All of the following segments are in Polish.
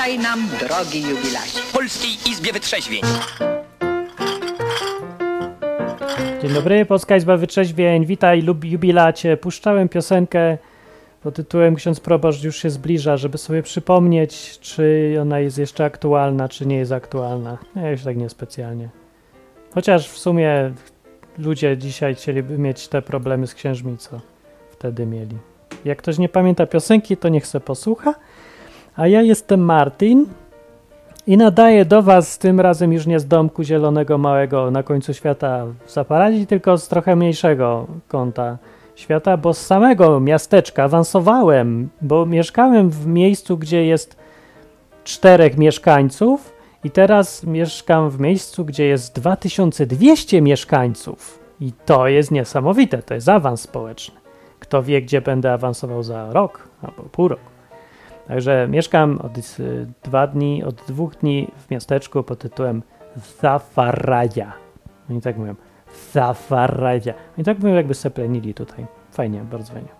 Witaj nam, drogi jubilacie. W Polskiej Izbie Wytrzeźwień. Dzień dobry, Polska Izba Wytrzeźwień. Witaj, jubilacie. Puszczałem piosenkę pod tytułem Ksiądz proboszcz już się zbliża, żeby sobie przypomnieć, czy ona jest jeszcze aktualna, czy nie jest aktualna. Ja już tak niespecjalnie. Chociaż w sumie ludzie dzisiaj chcieliby mieć te problemy z księżmi, co wtedy mieli. Jak ktoś nie pamięta piosenki, to niech se posłucha. A ja jestem Martin i nadaję do was tym razem już nie z domku zielonego małego na końcu świata w Zaparazi, tylko z trochę mniejszego kąta świata, bo z samego miasteczka awansowałem, bo mieszkałem w miejscu, gdzie jest 4 mieszkańców i teraz mieszkam w miejscu, gdzie jest 2200 mieszkańców i to jest niesamowite, to jest awans społeczny. Kto wie, gdzie będę awansował za rok albo pół roku. Także mieszkam od 2 dni w miasteczku pod tytułem Zaparaja. Oni tak mówią. Zaparaja. Oni tak mówią, jakby se plenili tutaj. Fajnie, bardzo fajnie.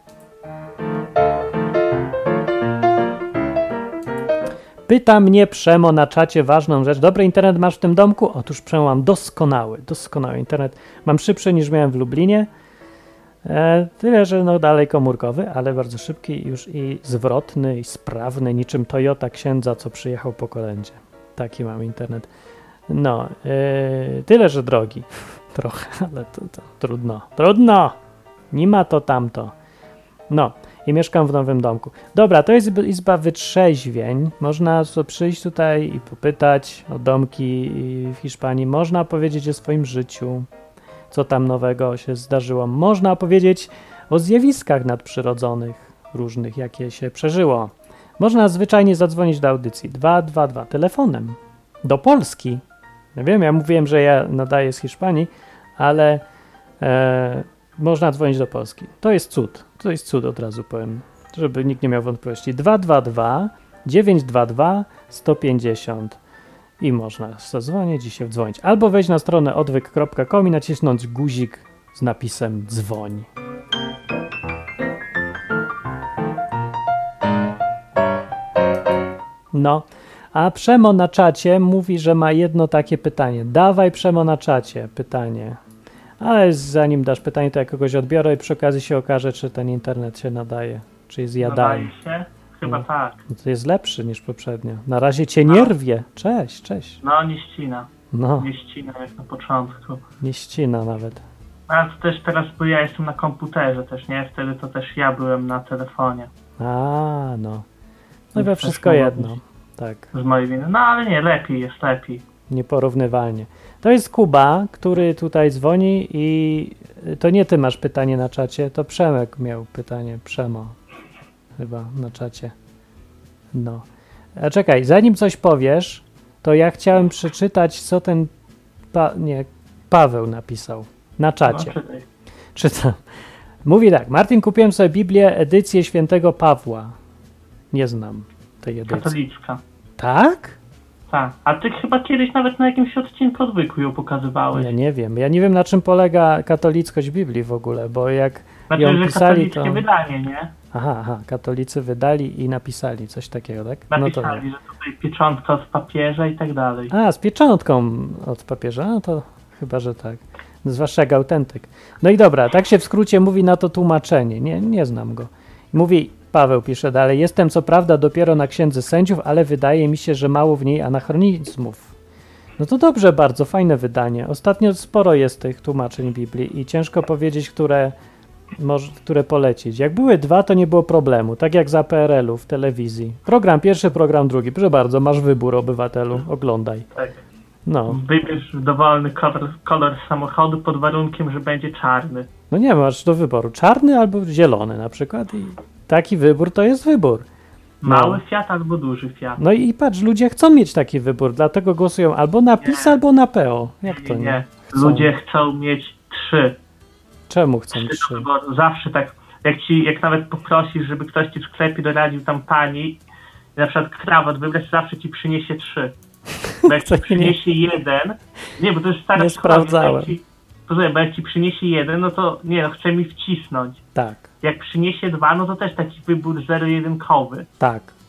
Pyta mnie Przemo na czacie ważną rzecz. Dobry internet masz w tym domku? Otóż Przemo, mam doskonały internet. Mam szybszy niż miałem w Lublinie. Tyle, że no dalej komórkowy, ale bardzo szybki już i zwrotny i sprawny, niczym Toyota księdza, co przyjechał po kolędzie. Taki mam internet. No, tyle, że drogi. Trochę, ale to trudno. Nie ma to tamto. No, i mieszkam w nowym domku. Dobra, to jest Izba Wytrzeźwień. Można przyjść tutaj i popytać o domki w Hiszpanii. Można powiedzieć o swoim życiu, co tam nowego się zdarzyło. Można opowiedzieć o zjawiskach nadprzyrodzonych różnych, jakie się przeżyło. Można zwyczajnie zadzwonić do audycji 222 telefonem do Polski. Ja wiem, ja mówiłem, że ja nadaję z Hiszpanii, ale można dzwonić do Polski. To jest cud, od razu powiem, żeby nikt nie miał wątpliwości. 222 922 150 i można zadzwonić i się wdzwonić. Albo wejść na stronę odwyk.com i nacisnąć guzik z napisem dzwoń. No, a Przemo na czacie mówi, że ma jedno takie pytanie. Dawaj, Przemo, na czacie pytanie. Ale zanim dasz pytanie, to ja kogoś odbiorę i przy okazji się okaże, czy ten internet się nadaje, czy jest jadalny. Nadaje się? Chyba tak. No to jest lepszy niż poprzednio. Na razie cię nie rwie. Cześć. No, nie ścina. No. Nie ścina jak na początku. Nie ścina nawet. A to też teraz, bo ja jestem na komputerze też, nie? Wtedy to też ja byłem na telefonie. A, no. No we wszystko jedno. Tak. Z mojej winy. No, ale nie, jest lepiej. Nieporównywalnie. To jest Kuba, który tutaj dzwoni i to nie ty masz pytanie na czacie, to Przemek miał pytanie. Przemo. Chyba na czacie. No. A czekaj, zanim coś powiesz, to ja chciałem przeczytać, co ten Paweł napisał na czacie. No, Czytam. Mówi tak. Martin, kupiłem sobie Biblię, edycję Świętego Pawła. Nie znam tej edycji. Katolicka. Tak? Tak. A ty chyba kiedyś nawet na jakimś odcinku Odwyku ją pokazywałeś. Ja nie wiem, na czym polega katolickość Biblii w ogóle, bo jak znaczy, ją że pisali, katolickie to... wydanie, nie? Aha, katolicy wydali i napisali coś takiego, tak? Napisali, no to że tutaj pieczątka od papieża i tak dalej. A, z pieczątką od papieża? No to chyba, że tak. Zwłaszcza jak autentyk. No i dobra, tak się w skrócie mówi na to tłumaczenie. Nie znam go. Mówi, Paweł pisze dalej, jestem co prawda dopiero na Księdze Sędziów, ale wydaje mi się, że mało w niej anachronizmów. No to dobrze, bardzo fajne wydanie. Ostatnio sporo jest tych tłumaczeń Biblii i ciężko powiedzieć, które polecić. Jak były 2, to nie było problemu, tak jak za PRL-u w telewizji. Program pierwszy, program drugi. Proszę bardzo, masz wybór, obywatelu, oglądaj. Tak. No. Wybierz dowolny kolor samochodu pod warunkiem, że będzie czarny. No nie, masz do wyboru czarny albo zielony na przykład i taki wybór to jest wybór. Mały Fiat albo duży Fiat. No i patrz, ludzie chcą mieć taki wybór, dlatego głosują albo na PiS, albo na PO. Jak to nie? Ludzie chcą mieć 3. Czemu chcą 3? Zawsze tak, jak nawet poprosisz, żeby ktoś ci w sklepie doradził tam pani, na przykład krawat wybrać, zawsze ci przyniesie 3. Bo jak ci przyniesie 1, nie, bo to jest stara nie sprawdzałem. Bo jak ci przyniesie 1, no to nie, no chce mi wcisnąć. Tak. Jak przyniesie 2, no to też taki wybór zero-jedynkowy. Tak.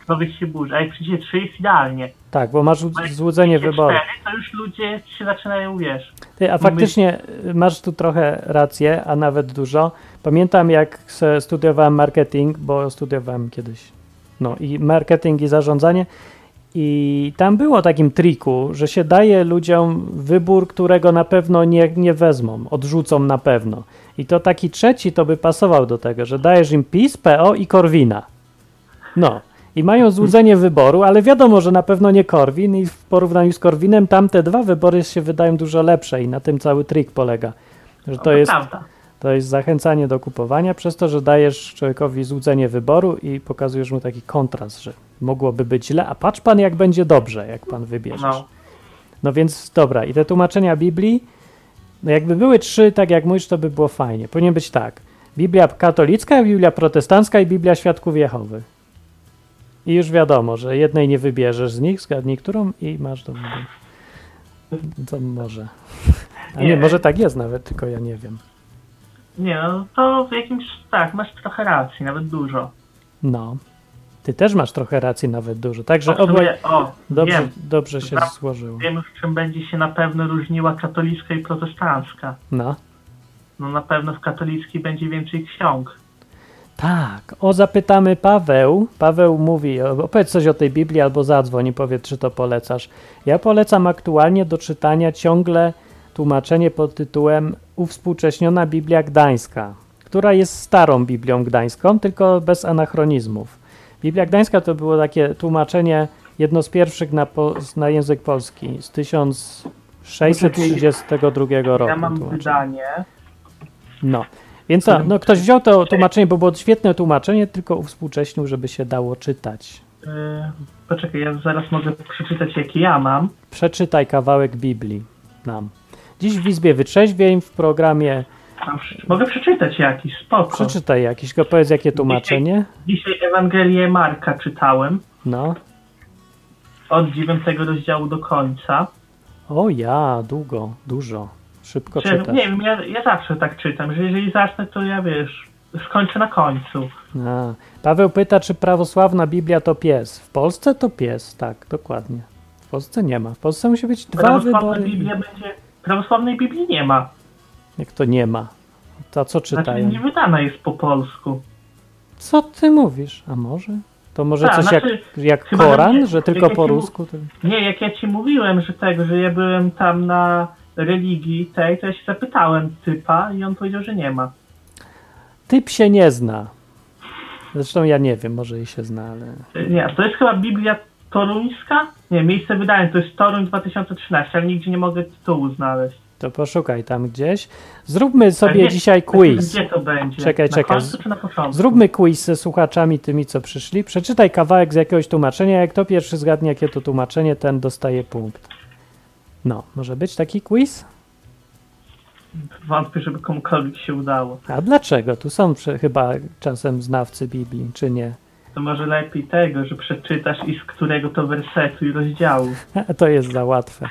człowiek się burzy. A jak przyjdzie 3 jest idealnie. Tak, bo masz Bo jak złudzenie przyjdzie wyboru. 4, to już ludzie się zaczynają, wiesz. Ty, a faktycznie masz tu trochę rację, a nawet dużo. Pamiętam, jak studiowałem marketing, bo studiowałem kiedyś i marketing i zarządzanie i tam było takim triku, że się daje ludziom wybór, którego na pewno nie wezmą, odrzucą na pewno. I to taki trzeci to by pasował do tego, że dajesz im PiS, PO i Korwina. I mają złudzenie wyboru, ale wiadomo, że na pewno nie Korwin i w porównaniu z Korwinem tamte dwa wybory się wydają dużo lepsze i na tym cały trik polega, że to jest zachęcanie do kupowania przez to, że dajesz człowiekowi złudzenie wyboru i pokazujesz mu taki kontrast, że mogłoby być źle, a patrz pan jak będzie dobrze, jak pan wybierzesz. No więc dobra, i te tłumaczenia Biblii, jakby były 3, tak jak mówisz, to by było fajnie. Powinien być tak, Biblia katolicka, Biblia protestancka i Biblia Świadków Jehowy. I już wiadomo, że jednej nie wybierzesz z nich, zgadnij którą i masz do wyboru. To może. A nie, może tak jest nawet, tylko ja nie wiem. Nie, no to w jakimś, tak, masz trochę racji, nawet dużo. No. Ty też masz trochę racji, nawet dużo. Także dobrze się złożyło. Wiem już, czym będzie się na pewno różniła katolicka i protestancka. No na pewno w katolickiej będzie więcej ksiąg. Tak, zapytamy Paweł. Paweł mówi, opowiedz coś o tej Biblii albo zadzwoń i powiedz, czy to polecasz. Ja polecam aktualnie do czytania ciągle tłumaczenie pod tytułem Uwspółcześniona Biblia Gdańska, która jest starą Biblią Gdańską, tylko bez anachronizmów. Biblia Gdańska to było takie tłumaczenie, jedno z pierwszych na język polski z 1632 roku. Ja mam wydanie. Więc ktoś wziął to tłumaczenie, bo było świetne tłumaczenie, tylko uwspółcześnił, żeby się dało czytać. Poczekaj, ja zaraz mogę przeczytać, jakie ja mam. Przeczytaj kawałek Biblii nam. Dziś w Izbie Wytrzeźwień w programie... Mogę przeczytać jakiś, spoko. Przeczytaj jakiś, powiedz jakie tłumaczenie. Dzisiaj Ewangelię Marka czytałem. Od 9 rozdziału do końca. Dużo. Szybko czytasz. Nie wiem, ja zawsze tak czytam, że jeżeli zacznę, to ja skończę na końcu. Paweł pyta, czy prawosławna Biblia to pies. W Polsce to pies, tak, dokładnie. W Polsce nie ma. W Polsce musi być dwa wybory. Prawosławnej Biblii nie ma. Jak to nie ma? To co czytają? Nie wydana jest po polsku. Co ty mówisz? A może? To może coś jak Koran, że tylko po rusku? Nie, jak ja ci mówiłem, że ja byłem tam na religii tej, to ja się zapytałem typa i on powiedział, że nie ma. Typ się nie zna. Zresztą ja nie wiem, może i się zna, ale... Nie, to jest chyba Biblia toruńska? Nie, miejsce wydania to jest Toruń 2013, ale nigdzie nie mogę tytułu znaleźć. To poszukaj tam gdzieś. Zróbmy sobie dzisiaj quiz. Gdzie to będzie? Czekaj. Na końcu czy na początku? Zróbmy quiz ze słuchaczami tymi, co przyszli. Przeczytaj kawałek z jakiegoś tłumaczenia. Jak to pierwszy zgadnie, jakie to tłumaczenie, ten dostaje punkt. Może być taki quiz? Wątpię, żeby komukolwiek się udało. A dlaczego? Tu są chyba czasem znawcy Biblii, czy nie? To może lepiej tego, że przeczytasz i z którego to wersetu i rozdziału. To jest za łatwe.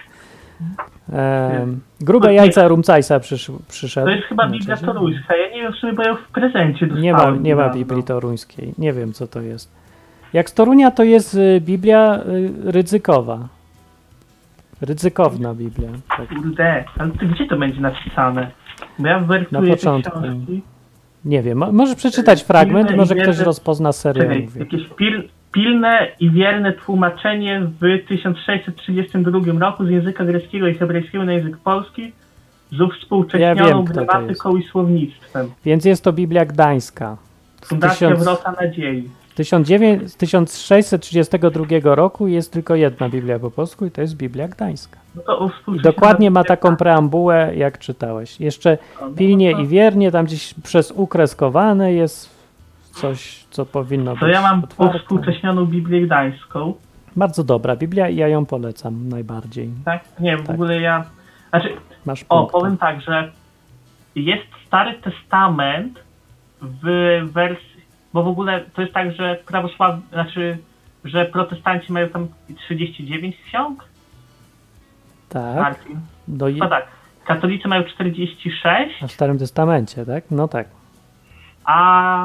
Grube jajca Rumcajsa przyszedł. To jest chyba Biblia toruńska. Ja nie wiem w sumie, bo ja w prezencie dostałem. Nie ma Biblii toruńskiej. Nie wiem, co to jest. Jak z Torunia, to jest Biblia Rydzykowa. Rydzykowna Biblia. Tak. Kurde, ale gdzie to będzie napisane? Bo ja wertuję na początku. Książki. Nie wiem, może przeczytać fragment, może ktoś rozpozna serię. Jakieś pilne i wierne tłumaczenie w 1632 roku z języka greckiego i hebrajskiego na język polski z uwspółcześnioną gramatyką i słownictwem. Więc jest to Biblia Gdańska. Fundacja Wrota Nadziei. Z 1632 roku jest tylko jedna Biblia po polsku i to jest Biblia Gdańska. I dokładnie ma taką preambułę, jak czytałeś. Jeszcze pilnie i wiernie, tam gdzieś przez ukreskowane jest coś, co powinno być. To ja mam uwspółcześnioną Biblię Gdańską. Bardzo dobra Biblia i ja ją polecam najbardziej. Tak? Nie, w ogóle ja... Masz punkt. Powiem tak, że jest Stary Testament w wersji... Bo w ogóle to jest tak, że że protestanci mają tam 39 ksiąg? Tak. Martin. Tak. Katolicy mają 46. A w Starym Testamencie, tak? No tak. A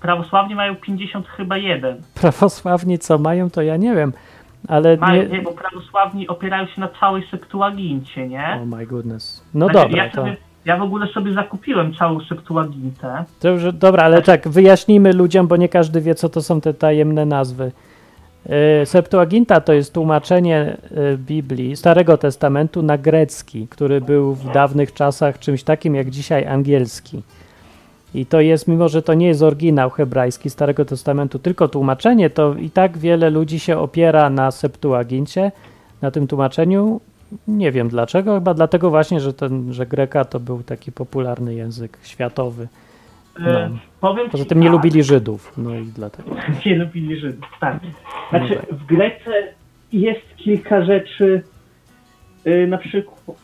prawosławni mają 51. Prawosławni co mają, to ja nie wiem, ale Nie, bo prawosławni opierają się na całej Septuagincie, nie? Oh my goodness. No Znaczy, dobra, to... Ja w ogóle sobie zakupiłem całą Septuagintę. To już, dobra, ale tak, wyjaśnijmy ludziom, bo nie każdy wie, co to są te tajemne nazwy. Septuaginta to jest tłumaczenie Biblii, Starego Testamentu na grecki, który był w dawnych czasach czymś takim jak dzisiaj angielski. I to jest, mimo że to nie jest oryginał hebrajski Starego Testamentu, tylko tłumaczenie, to i tak wiele ludzi się opiera na Septuagincie, na tym tłumaczeniu. Nie wiem dlaczego, chyba dlatego właśnie, że greka to był taki popularny język światowy. No. Powiem Poza ci tym nie tak, lubili Żydów, no i dlatego. Nie lubili Żydów, tak. Znaczy, No tak. w Grece jest kilka rzeczy, na przykład...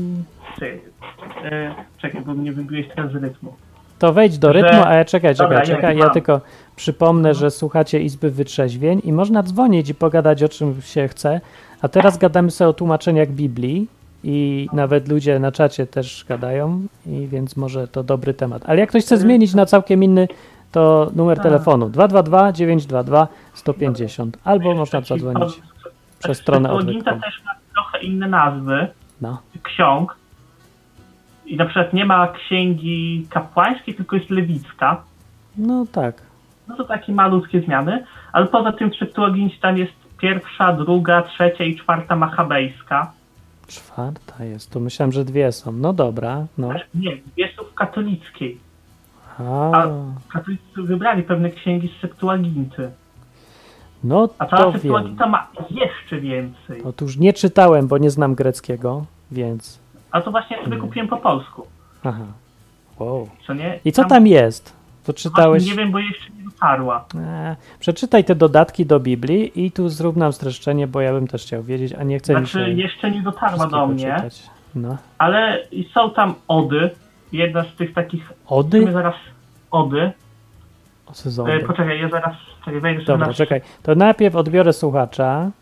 czekaj, bo mnie wybiłeś teraz z rytmu. To wejdź do rytmu, a ja czekaj. Dobra, Ja tylko przypomnę, że słuchacie Izby Wytrzeźwień i można dzwonić i pogadać o czym się chce. A teraz gadamy sobie o tłumaczeniach Biblii i nawet ludzie na czacie też gadają, i więc może to dobry temat. Ale jak ktoś chce zmienić na całkiem inny, to numer telefonu 222 922 150 albo można zadzwonić przez stronę Septuaginta odwyku. też ma trochę inne nazwy No. ksiąg. I na przykład nie ma księgi kapłańskiej, tylko jest lewicka. No tak. No to takie malutkie zmiany. Ale poza tym w Septuagincie tam jest 1., 2., 3. i 4. machabejska. 4. jest, to myślałem, że 2 są. No dobra, no. Znaczy, nie, 2 są w katolickiej. A, Katolicy wybrali pewne księgi z Septuaginty. no A cała to wiem. Septuaginta ma jeszcze więcej. Otóż nie czytałem, bo nie znam greckiego, więc... A to właśnie ja sobie kupiłem po polsku. Aha. Wow. Co nie? I co tam jest? To czytałeś... Nie wiem, bo jeszcze nie dotarła. Przeczytaj te dodatki do Biblii i tu zrób nam streszczenie, bo ja bym też chciał wiedzieć, a nie chcę mi się Znaczy, jeszcze nie dotarła do wszystkiego mnie, czytać. No. ale są tam ody. Jedna z tych takich... Ody? Zaraz ody. O sezonie. Poczekaj, ja zaraz wejdę sobie Dobra, na... czekaj. To najpierw odbiorę słuchacza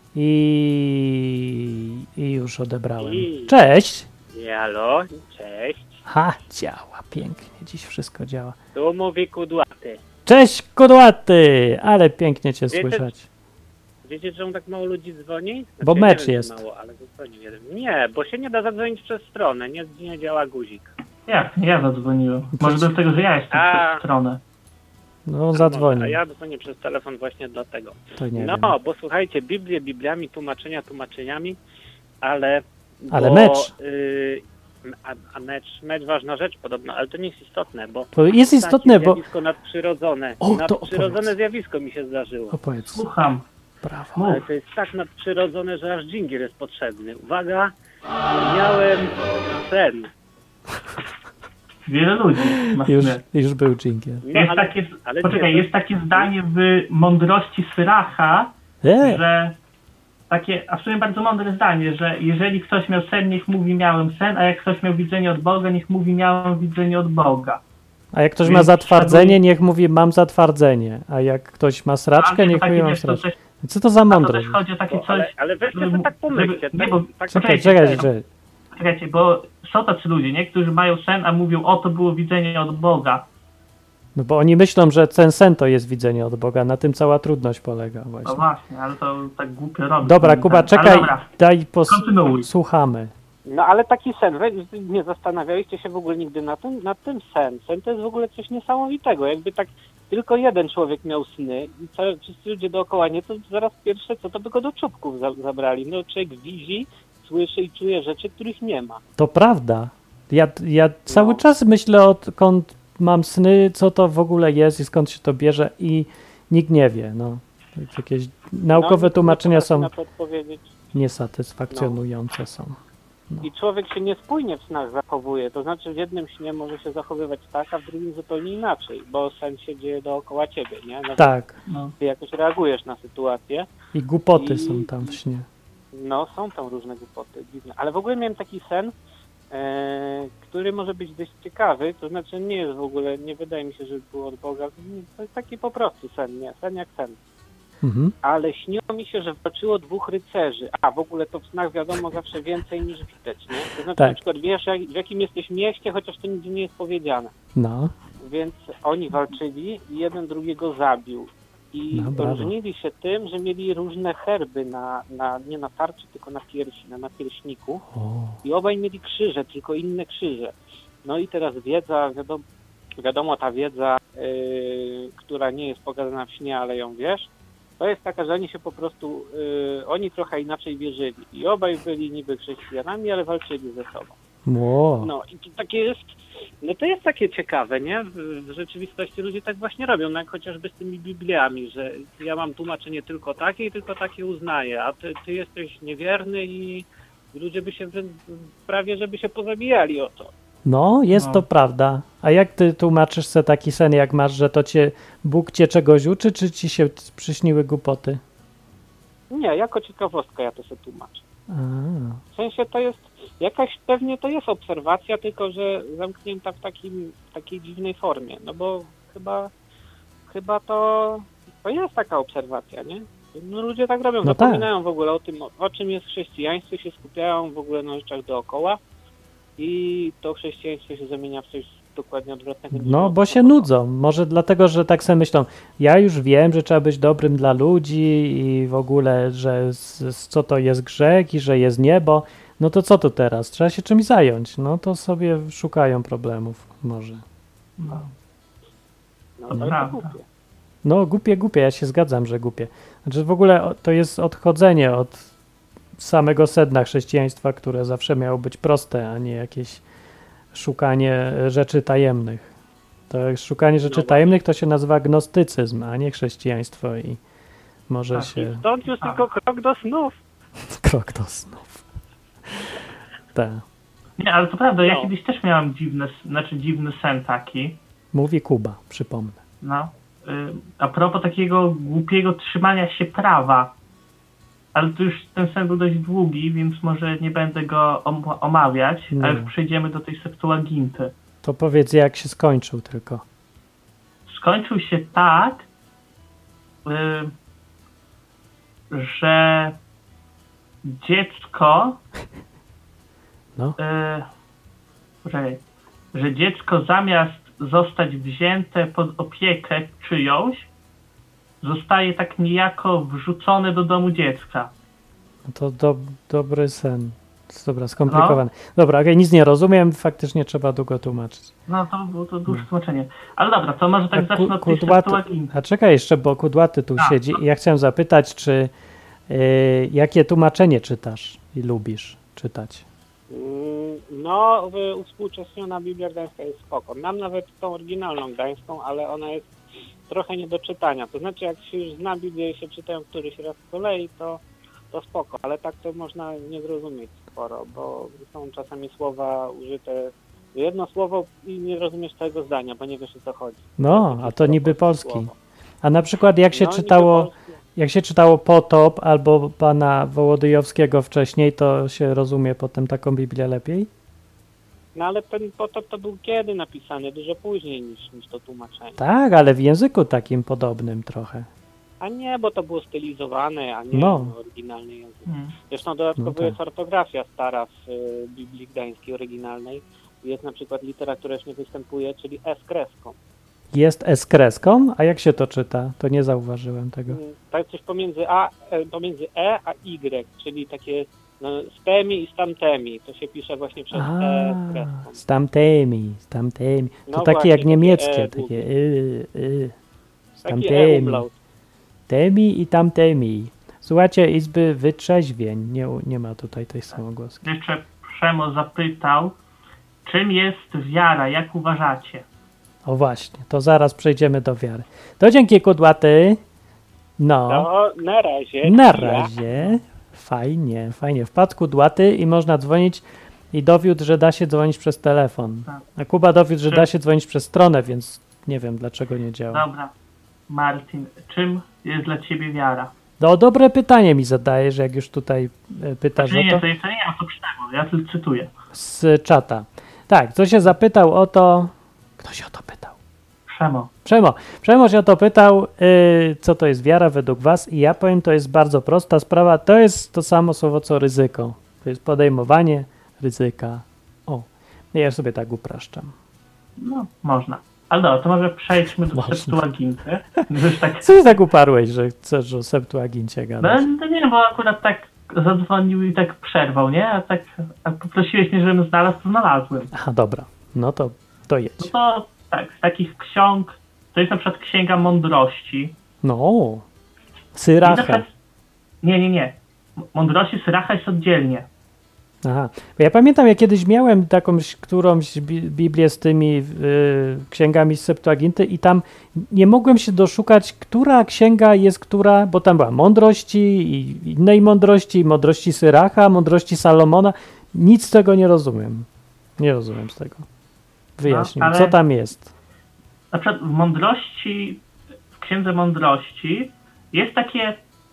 i już odebrałem. Cześć! Halo, cześć. Ha, działa pięknie. Dziś wszystko działa. Tu mówi Kudłaty. Cześć, kudłaty! Ale pięknie cię Wiecie, słyszeć. Wiecie, czemu tak mało ludzi dzwoni? Znaczy, Bo ja mecz nie wiem, jest. czy mało, ale zadzwonił jeden. Nie, bo się nie da zadzwonić przez stronę. Nie działa guzik. Jak? Ja zadzwoniłem. Może dlatego, że ja jestem przez stronę. No, zadzwonił. A ja dzwonię przez telefon właśnie dlatego. To nie No, wiem. bo słuchajcie, Biblię Bibliami, tłumaczenia tłumaczeniami, ale... Ale bo, mecz. A mecz ważna rzecz podobno, ale to nie jest istotne, bo... To jest istotne, bo... Zjawisko nadprzyrodzone. O, to Nadprzyrodzone opowiedz. zjawisko mi się zdarzyło. Opowiedz. Słucham. Brawo. Ale to jest tak nadprzyrodzone, że aż dżingiel jest potrzebny. Uwaga, miałem sen. Wiele ludzi ma Już, sny. już był dżingiel. No, Jest ale, takie, ale poczekaj, nie, jest takie zdanie w Mądrości Syracha, że takie, a w sumie bardzo mądre zdanie, że jeżeli ktoś miał sen, niech mówi miałem sen, a jak ktoś miał widzenie od Boga, niech mówi miałem widzenie od Boga. A jak ktoś Więc ma zatwardzenie, niech mówi mam zatwardzenie. A jak ktoś ma sraczkę, niech mówi mam wiesz, to sraczkę. też, Co to za a to mądrość? też chodzi o takie coś... ale weźcie to tak pomyślcie. nie, bo, tak, Czekaj, Czekajcie, bo są tacy ludzie, nie? Którzy mają sen, a mówią, o, to było widzenie od Boga. No bo oni myślą, że ten sen to jest widzenie od Boga. Na tym cała trudność polega No właśnie. właśnie, ale to tak głupio robi. Dobra, Kuba, czekaj, Dobra, daj kontynuuj. słuchamy. No ale taki sen, nie zastanawialiście się w ogóle nigdy nad tym sen. Sen to jest w ogóle coś niesamowitego. Jakby tak tylko jeden człowiek miał sny i wszyscy ludzie dookoła nie, to zaraz pierwsze co, to by go do czubków zabrali. No człowiek widzi, słyszy i czuje rzeczy, których nie ma. To prawda. Ja cały czas myślę, odkąd mam sny, co to w ogóle jest i skąd się to bierze i nikt nie wie. No. Jakieś naukowe tłumaczenia są na to odpowiedzieć. niesatysfakcjonujące są. I człowiek się niespójnie w snach zachowuje, to znaczy w jednym śnie może się zachowywać tak, a w drugim zupełnie inaczej, bo sen się dzieje dookoła ciebie, nie? No, Tak. ty jakoś reagujesz na sytuację. I głupoty są tam w śnie. No, są tam różne głupoty, dziwne. Ale w ogóle miałem taki sen, który może być dość ciekawy, to znaczy nie jest w ogóle, nie wydaje mi się, że był od Boga, to jest taki po prostu sen, nie? Sen jak sen. Mhm. Ale śniło mi się, że walczyło 2 rycerzy. A w ogóle to w snach wiadomo zawsze więcej niż widać, nie? To znaczy Tak. na przykład wiesz w jakim jesteś mieście, chociaż to nigdzie nie jest powiedziane. No. więc oni walczyli i jeden drugiego zabił. I No, brawo. różnili się tym, że mieli różne herby nie na tarczy, tylko na piersi, na napierśniku. O, I obaj mieli krzyże, tylko inne krzyże. No i teraz wiedza, wiadomo ta wiedza, która nie jest pokazana w śnie, ale ją wiesz, to jest taka, że oni się po prostu, oni trochę inaczej wierzyli. I obaj byli niby chrześcijanami, ale walczyli ze sobą. Ło. No i to takie jest, no to jest takie ciekawe, nie? W rzeczywistości ludzie tak właśnie robią, no jak chociażby z tymi Bibliami, że ja mam tłumaczenie tylko takie i tylko takie uznaję, a ty jesteś niewierny i ludzie by się prawie, żeby się pozabijali o to. No, jest No. to prawda. A jak ty tłumaczysz sobie taki sen, jak masz, że to Bóg cię czegoś uczy, czy ci się przyśniły głupoty? Nie, jako ciekawostka ja to sobie tłumaczę. A, W sensie to jest pewnie to jest obserwacja, tylko że zamknięta w takiej dziwnej formie, no bo chyba to jest taka obserwacja, nie? No ludzie tak robią, No tak. zapominają w ogóle o tym, o czym jest chrześcijaństwo, się skupiają w ogóle na rzeczach dookoła i to chrześcijaństwo się zamienia w coś dokładnie odwrotnego. no, bo się nudzą. Może dlatego, że tak sobie myślą, ja już wiem, że trzeba być dobrym dla ludzi i w ogóle, że co to jest grzech i że jest niebo. No to co tu teraz? Trzeba się czymś zająć. No to sobie szukają problemów może. No. No To to jest prawda. głupie. No głupie, ja się zgadzam, że głupie. Znaczy w ogóle to jest odchodzenie od samego sedna chrześcijaństwa, które zawsze miało być proste, a nie jakieś szukanie rzeczy tajemnych. To szukanie rzeczy No tajemnych to się nazywa gnostycyzm, a nie chrześcijaństwo i może Tak, się Stąd już tylko krok do snów. krok do snów. Tak. Nie, ale to prawda, ja No. kiedyś też miałam dziwny sen taki. Mówi Kuba, przypomnę. No. A propos takiego głupiego trzymania się prawa. Ale to już ten sen był dość długi, więc może nie będę go omawiać, Nie. a już przejdziemy do tej Septuaginty. To powiedz, jak się skończył tylko. Skończył się tak, że dziecko No. poczekaj, że dziecko zamiast zostać wzięte pod opiekę czyjąś, zostaje tak niejako wrzucone do domu dziecka. No to dobry sen. Dobra, skomplikowany. Dobra, okej, nic nie rozumiem, faktycznie trzeba długo tłumaczyć. No to było to dłuższe tłumaczenie. Ale dobra, to może tak A zacznę od tej Septuaginty. A czekaj jeszcze, bo Kudłaty tu A, siedzi i ja chciałem zapytać, czy jakie tłumaczenie czytasz i lubisz czytać? No, uwspółcześniona Biblia Gdańska jest spoko. Mam nawet tą oryginalną gdańską, ale ona jest trochę nie do czytania. To znaczy, jak się już zna Biblię i się czytają któryś raz z kolei, to spoko, ale tak to można nie zrozumieć sporo, bo są czasami słowa użyte, jedno słowo i nie rozumiesz całego zdania, bo nie wiesz, o co chodzi. No, a to niby polski. Słowo. A na przykład jak się No, czytało, niby polski. jak się czytało Potop albo pana Wołodyjowskiego wcześniej, to się rozumie potem taką Biblię lepiej? No ale ten potop to był kiedy napisany? Dużo później niż to tłumaczenie. Tak, ale w języku takim podobnym trochę. A nie, bo to było stylizowane, a nie No. oryginalny język. Hmm. Zresztą dodatkowo No tak. jest ortografia stara w Biblii Gdańskiej oryginalnej. Jest na przykład litera, która już nie występuje, czyli S kreską. Jest S kreską, a jak się to czyta? To nie zauważyłem tego. Tak coś pomiędzy E a Y, czyli takie z temi i z tamtemi. To się pisze właśnie przez E z kreską. Z tamtymi. To No takie właśnie, jak takie niemieckie, E takie z Taki tamtymi. E-umlaut. Temi i tamtymi. Słuchajcie, Izby Wytrzeźwień. Nie ma tutaj tej samogłoski. Jeszcze Przemo zapytał, czym jest wiara, jak uważacie? O właśnie, to zaraz przejdziemy do wiary. To dzięki Kudłaty. No, No, na razie. na razie. Fajnie. Wpadł Kudłaty i można dzwonić i dowiódł, że da się dzwonić przez telefon. Tak. A Kuba dowiódł, że da się dzwonić przez stronę, więc nie wiem, dlaczego nie działa. Dobra, Marcin, czym jest dla ciebie wiara? No, dobre pytanie mi zadajesz, jak już tutaj pytasz Znaczy o to. to jeszcze nie ma co Przemo, ja tylko cytuję. Z czata. Tak, co się zapytał o to... Kto się o to pytał? Przemo. Przemo się o to pytał, co to jest wiara według was i ja powiem, to jest bardzo prosta sprawa. To jest to samo słowo, co ryzyko. To jest podejmowanie ryzyka. O, ja sobie tak upraszczam. No, można. Ale dobra, to może przejdźmy do Można. Septuaginty. Już tak, Co się tak uparłeś, że chcesz o Septuagincie no gadać? to nie, bo akurat tak zadzwonił i tak przerwał, nie? A poprosiłeś mnie, żebym znalazł, to znalazłem. Aha, dobra. No to No jedź. to tak, z takich ksiąg, to jest na przykład Księga Mądrości. No. I na Syracha. przykład, nie. Mądrości Syracha jest oddzielnie. Aha. Bo ja pamiętam, jak kiedyś miałem którąś Biblię z tymi księgami z Septuaginty i tam nie mogłem się doszukać, która księga jest która, bo tam była mądrości i innej mądrości, mądrości Syracha, mądrości Salomona. Nic z tego nie rozumiem. Nie rozumiem z tego. Wyjaśnij, ale- co tam jest. Na przykład w Księdze Mądrości jest takie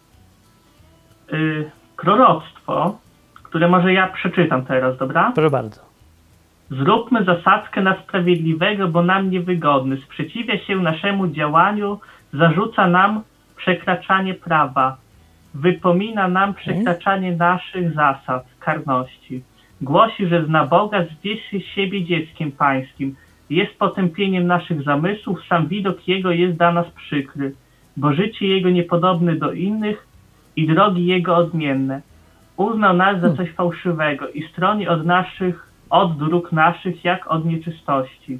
proroctwo, które może ja przeczytam teraz, dobra? Proszę bardzo. Zróbmy zasadzkę na sprawiedliwego, bo nam niewygodny. Sprzeciwia się naszemu działaniu, zarzuca nam przekraczanie prawa. Wypomina nam przekraczanie naszych zasad, karności. Głosi, że zna Boga, zwie się siebie dzieckiem pańskim. Jest potępieniem naszych zamysłów, sam widok Jego jest dla nas przykry. Bo życie Jego niepodobne do innych i drogi Jego odmienne. Uznał nas za coś fałszywego i stroni od dróg naszych, jak od nieczystości.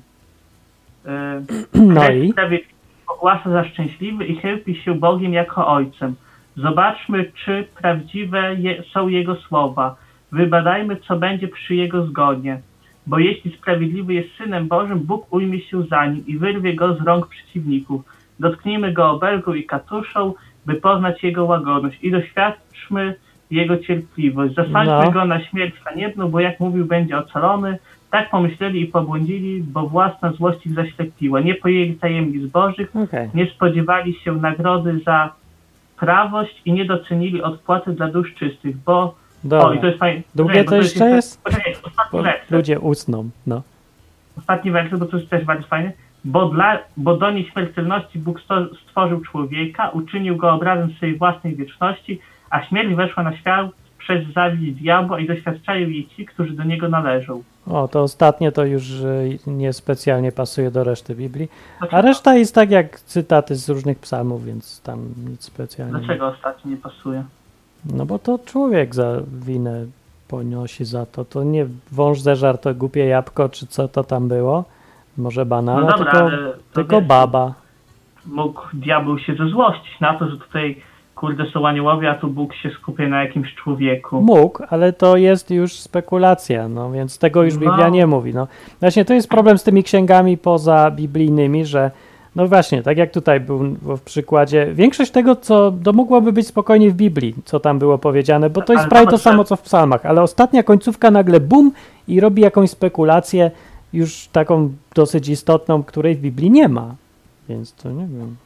No i? Sprawiedliwy ogłasza za szczęśliwy i chełpi się Bogiem jako Ojcem. Zobaczmy, czy prawdziwe są Jego słowa. Wybadajmy, co będzie przy Jego zgonie. Bo jeśli sprawiedliwy jest Synem Bożym, Bóg ujmie się za nim i wyrwie go z rąk przeciwników. Dotknijmy go obelgą i katuszą, by poznać Jego łagodność i doświadczmy Jego cierpliwość. Zasądźmy go na śmierć haniebną, bo jak mówił, będzie ocalony. Tak pomyśleli i pobłądzili, bo własna złość ich zaślepiła. Nie pojęli tajemnic bożych, nie spodziewali się nagrody za prawość i nie docenili odpłaty dla dusz czystych, bo... Dobra. O, i to jest fajne. Długie to jeszcze jest? Poczekaj, ostatni Bo werset. ludzie usną, no. Ostatni werset, bo to jest też bardzo fajne. Bo do nieśmiertelności Bóg stworzył człowieka, uczynił go obrazem swojej własnej wieczności, a śmierć weszła na świat przez zawiść diabła i doświadczają jej ci, którzy do niego należą. O, to ostatnie to już niespecjalnie pasuje do reszty Biblii. A reszta jest tak jak cytaty z różnych psalmów, więc tam nic specjalnego. Dlaczego ostatni nie pasuje? No bo to człowiek za winę ponosi za to. To nie wąż zeżarł to głupie jabłko, czy co to tam było. Może banana, No dobra, ale to tylko wiesz, baba. Mógł diabeł się zezłościć na to, że tutaj kurde są aniołowie, a tu Bóg się skupia na jakimś człowieku. Mógł, ale to jest już spekulacja, no więc tego już Biblia nie mówi. No. Właśnie to jest problem z tymi księgami poza biblijnymi, że no właśnie, tak jak tutaj był w przykładzie, większość tego, co mogłoby być spokojnie w Biblii, co tam było powiedziane, bo to jest prawie to samo, co w psalmach, ale ostatnia końcówka nagle bum i robi jakąś spekulację już taką dosyć istotną, której w Biblii nie ma. Więc to nie wiem.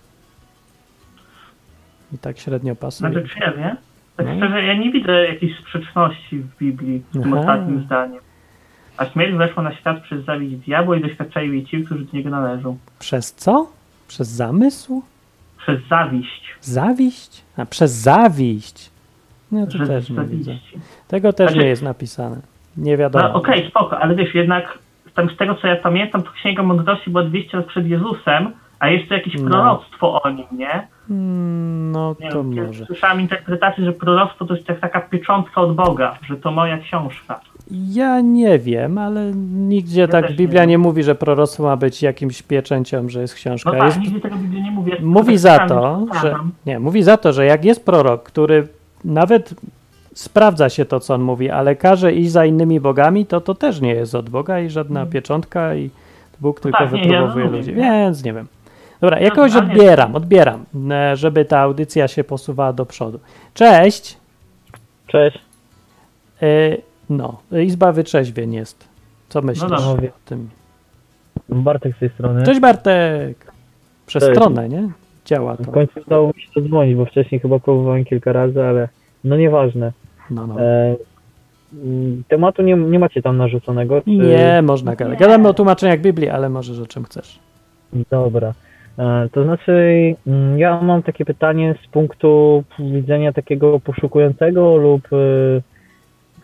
I tak średnio pasuje. Znaczy, czy ja wiem? Tak No. szczerze, ja nie widzę jakiejś sprzeczności w Biblii z tym ostatnim zdaniem. A śmierć weszła na świat przez zawiść diabła i doświadczają jej ci, którzy do niego należą. Przez co? Przez zamysł? Przez zawiść. Zawiść? A przez zawiść. No to Przez też nie zawiści. widzę. Tego też Znaczy- nie jest napisane. Nie wiadomo. No okej, spoko, ale wiesz, jednak tam z tego, co ja pamiętam, to Księga Mądrości była 200 lat przed Jezusem, a jest to jakieś proroctwo o nim, nie? No Nie to wiem, może. słyszałem interpretację, że proroctwo to jest jak taka pieczątka od Boga, że to moja książka. Ja nie wiem, ale nigdzie tak też nie Biblia wiem. nie mówi, że proroctwo ma być jakimś pieczęcią, że jest książka. No tak, jest, nigdzie tego Biblia nie mówi. Ja mówi tak za czytam, to, więc że powtarzam. nie, mówi za to, że jak jest prorok, który nawet sprawdza się to, co on mówi, ale każe iść za innymi bogami, to też nie jest od Boga i żadna pieczątka i Bóg tylko tak, nie, ja wypróbowuje rozumiem, ludzi, nie? więc nie wiem. Dobra, jakoś ale odbieram, żeby ta audycja się posuwała do przodu. Cześć! Cześć. No, Izba Wytrzeźwień jest. Co myślisz dobra. o tym? Bartek z tej strony. Cześć Bartek! Przez Cześć. stronę, nie? Działa to. W końcu udało mi się dodzwonić, bo wcześniej chyba próbowałem kilka razy, ale no nieważne. No. Tematu nie macie tam narzuconego? Czy... Nie, można gadać. Gadamy o tłumaczeniach Biblii, ale możesz o czym chcesz. Dobra. To znaczy, ja mam takie pytanie z punktu widzenia takiego poszukującego lub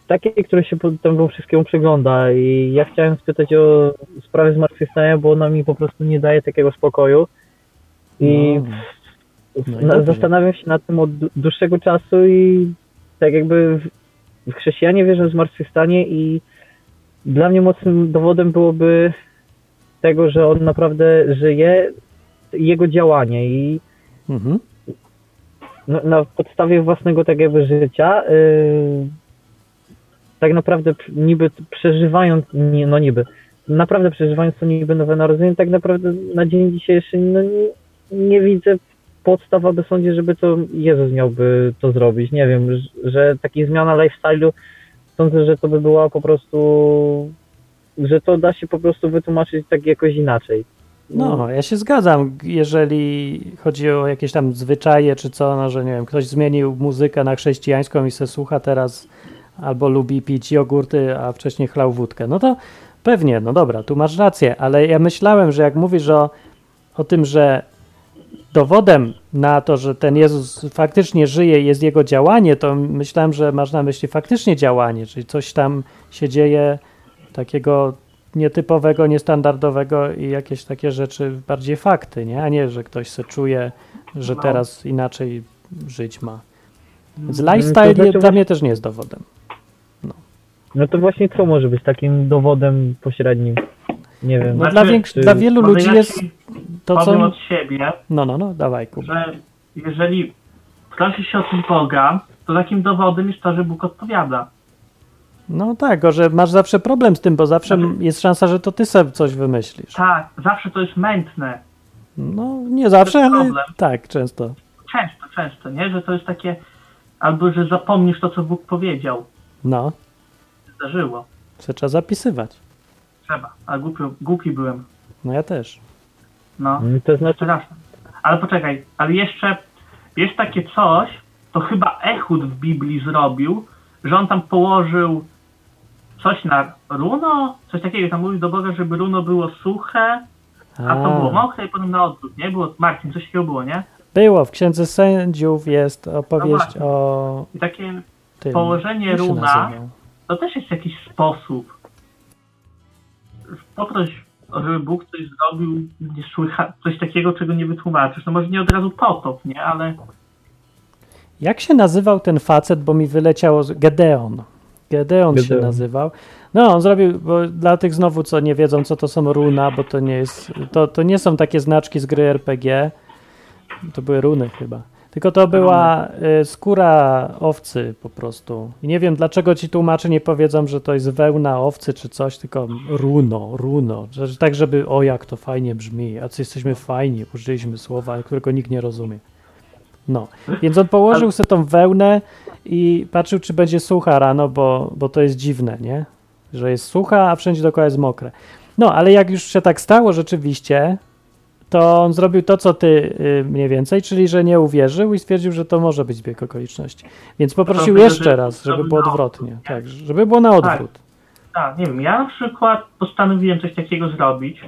takie, które się temu wszystkiemu przygląda i ja chciałem spytać o sprawę zmartwychwstania, bo ona mi po prostu nie daje takiego spokoju i No i dobrze. zastanawiam się nad tym od dłuższego czasu i tak jakby w chrześcijanie wierzę w zmartwychwstanie i dla mnie mocnym dowodem byłoby tego, że on naprawdę żyje, jego działanie i Mhm. na podstawie własnego tak jakby życia tak naprawdę niby przeżywając, naprawdę przeżywając to niby nowe narodzenie, tak naprawdę na dzień dzisiejszy nie widzę podstaw, aby sądzić, żeby to Jezus miałby to zrobić. Nie wiem, że taka zmiana lifestyle'u, sądzę, że to by była po prostu, że to da się po prostu wytłumaczyć tak jakoś inaczej. No, ja się zgadzam, jeżeli chodzi o jakieś tam zwyczaje czy co, no że nie wiem, ktoś zmienił muzykę na chrześcijańską i se słucha teraz albo lubi pić jogurty, a wcześniej chlał wódkę, no to pewnie, no dobra, tu masz rację, ale ja myślałem, że jak mówisz o tym, że dowodem na to, że ten Jezus faktycznie żyje, jest jego działanie, to myślałem, że masz na myśli faktycznie działanie, czyli coś tam się dzieje takiego nietypowego, niestandardowego i jakieś takie rzeczy, bardziej fakty, nie? A nie, że ktoś se czuje, że teraz inaczej żyć ma. Więc lifestyle To znaczy dla mnie też nie jest dowodem. No to właśnie co może być takim dowodem pośrednim? Nie wiem. No Znaczy, dla wielu może ludzi ja jest ci to, powiem co... od siebie, No, dawaj, Kuba. że jeżeli prosi się o tym Boga, to takim dowodem jest to, że Bóg odpowiada. No tak, że masz zawsze problem z tym, bo zawsze jest szansa, że to ty sobie coś wymyślisz. Tak, zawsze to jest mętne. No, nie zawsze, To jest ale problem. tak, często. Często, nie? Że to jest takie, albo że zapomnisz to, co Bóg powiedział. No, Zdarzyło. trzeba zapisywać. Trzeba, ale głupi byłem. No ja też. No, To znaczy, straszne. Ale poczekaj, ale jeszcze jest takie coś, to chyba Ehud w Biblii zrobił, że on tam położył coś na runo, coś takiego, tam mówił do Boga, żeby runo było suche, a to było mokre i potem na odwrót, nie? Było, Marcin, coś takiego było, nie? Było, w Księdze Sędziów jest opowieść właśnie. o I takie tym. położenie Jak się runa, nazywał? to też jest jakiś sposób. Poproś, żeby Bóg coś zrobił, nie słychać, coś takiego, czego nie wytłumaczysz. No może nie od razu potop, nie? Ale Jak się nazywał ten facet, bo mi wyleciało Gedeon. Gedeon się Gedeon. nazywał. No, on zrobił, bo dla tych znowu, co nie wiedzą, co to są runa, bo to nie jest, to nie są takie znaczki z gry RPG, to były runy chyba, tylko to była skóra owcy po prostu. I nie wiem, dlaczego ci tłumacze nie powiedzą, że to jest wełna owcy czy coś, tylko runo, tak żeby, o jak to fajnie brzmi, a co jesteśmy fajni, użyliśmy słowa, którego nikt nie rozumie. No, więc on położył sobie tą wełnę i patrzył, czy będzie sucha rano, bo to jest dziwne, nie? Że jest sucha, a wszędzie dookoła jest mokre. No, ale jak już się tak stało rzeczywiście, to on zrobił to, co ty mniej więcej, czyli że nie uwierzył i stwierdził, że to może być zbieg okoliczności. Więc poprosił to jeszcze że- raz, żeby żeby było na odwrotnie. odwrót, Tak, żeby było na odwrót. tak, nie wiem, ja na przykład postanowiłem coś takiego zrobić.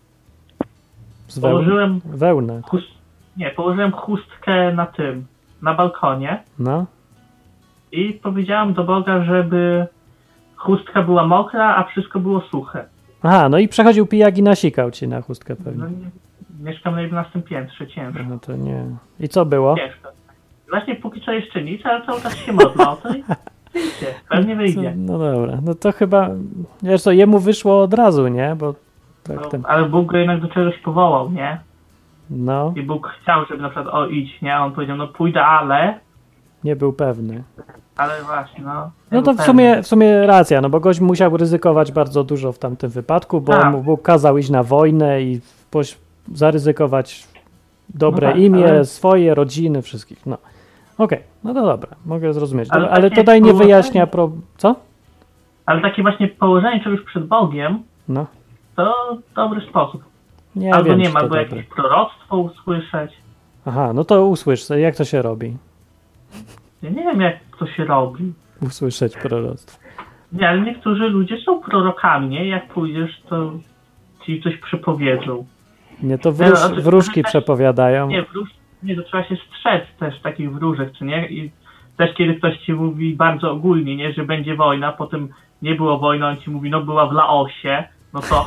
Z Położyłem wełnę. położyłem chustkę na balkonie No, i powiedziałem do Boga, żeby chustka była mokra, a wszystko było suche. aha, no i przechodził pijak i nasikał ci na chustkę No, pewnie. mieszkam na 11 piętrze, ciężko. No to nie. I co było? Ciężko. Właśnie póki co jeszcze nic, ale cały czas się modlę o to i wyjdzie, pewnie wyjdzie. No dobra, no to chyba, wiesz co, jemu wyszło od razu, nie? Bo tak No, ten, ale Bóg go jednak do czegoś powołał, nie? no, I Bóg chciał, żeby na przykład idź, nie? A on powiedział, no pójdę, ale nie był pewny. właśnie, no. No to w sumie racja, no bo gość musiał ryzykować bardzo dużo w tamtym wypadku, bo Tak. mu Bóg kazał iść na wojnę i zaryzykować dobre No tak, imię, ale- swoje, rodziny, wszystkich, no. Okej, no to dobra, mogę zrozumieć. Ale Dobra, ale takie tutaj nie położenie- wyjaśnia co? Ale takie właśnie położenie czegoś przed Bogiem, No, to dobry sposób. nie Albo wiem, nie czy ma, to albo dobre. jakieś proroctwo usłyszeć. Aha, no to usłysz, jak to się robi? Ja nie wiem, jak to się robi. Usłyszeć proroctwo. Nie, ale niektórzy ludzie są prorokami, nie? Jak pójdziesz, to ci coś przypowiedzą. Nie, to No, wróżki przepowiadają. Nie, to trzeba się strzec też takich wróżek, czy nie? I też kiedy ktoś ci mówi bardzo ogólnie, nie, że będzie wojna, potem nie było wojny, on ci mówi, no była w Laosie, no to...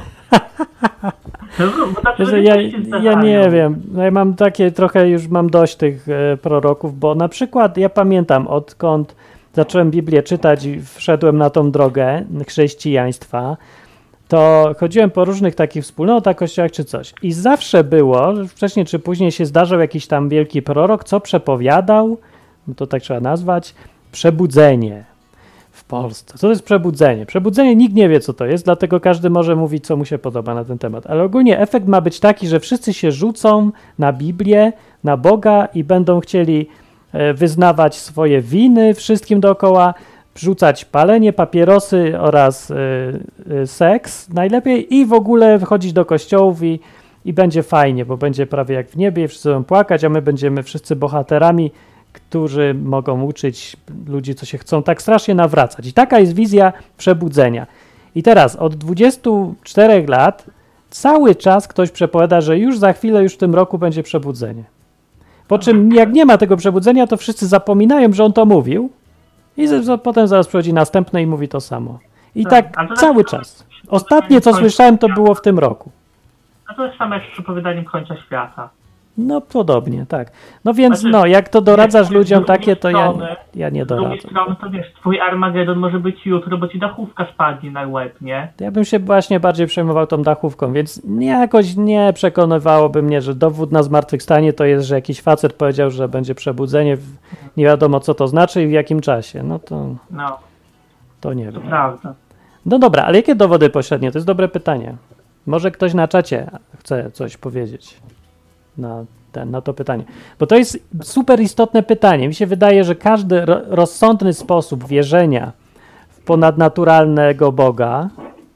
Ja nie wiem, no ja mam takie trochę, już mam dość tych proroków, bo na przykład ja pamiętam, odkąd zacząłem Biblię czytać i wszedłem na tą drogę chrześcijaństwa, to chodziłem po różnych takich wspólnotach, kościołach czy coś i zawsze było, że wcześniej czy później się zdarzał jakiś tam wielki prorok, co przepowiadał, no to tak trzeba nazwać, przebudzenie w Polsce. Co to jest przebudzenie? Przebudzenie nikt nie wie, co to jest, dlatego każdy może mówić, co mu się podoba na ten temat. Ale ogólnie efekt ma być taki, że wszyscy się rzucą na Biblię, na Boga i będą chcieli wyznawać swoje winy wszystkim dookoła, rzucać palenie, papierosy oraz seks najlepiej i w ogóle wchodzić do kościołów i będzie fajnie, bo będzie prawie jak w niebie, wszyscy będą płakać, a my będziemy wszyscy bohaterami, którzy mogą uczyć ludzi, co się chcą tak strasznie nawracać. I taka jest wizja przebudzenia. I teraz od 24 lat cały czas ktoś przepowiada, że już za chwilę, już w tym roku będzie przebudzenie. Po czym jak nie ma tego przebudzenia, to wszyscy zapominają, że on to mówił i potem zaraz przychodzi następny i mówi to samo. I tak cały czas. Ostatnie, co słyszałem, to było w tym roku. A to jest samo jak z przepowiadaniem końca świata. No podobnie, tak. No więc jak to doradzasz ludziom takie, to ja nie Z drugiej doradzę. strony to wiesz, twój Armagedon może być jutro, bo ci dachówka spadnie na łeb, nie? Ja bym się właśnie bardziej przejmował tą dachówką, więc jakoś nie przekonywałoby mnie, że dowód na zmartwychwstanie to jest, że jakiś facet powiedział, że będzie przebudzenie, nie wiadomo co to znaczy i w jakim czasie. No to nie To wiem. prawda. No dobra, ale jakie dowody pośrednie? To jest dobre pytanie. Może ktoś na czacie chce coś powiedzieć na to pytanie. Bo to jest super istotne pytanie. Mi się wydaje, że każdy rozsądny sposób wierzenia w ponadnaturalnego Boga,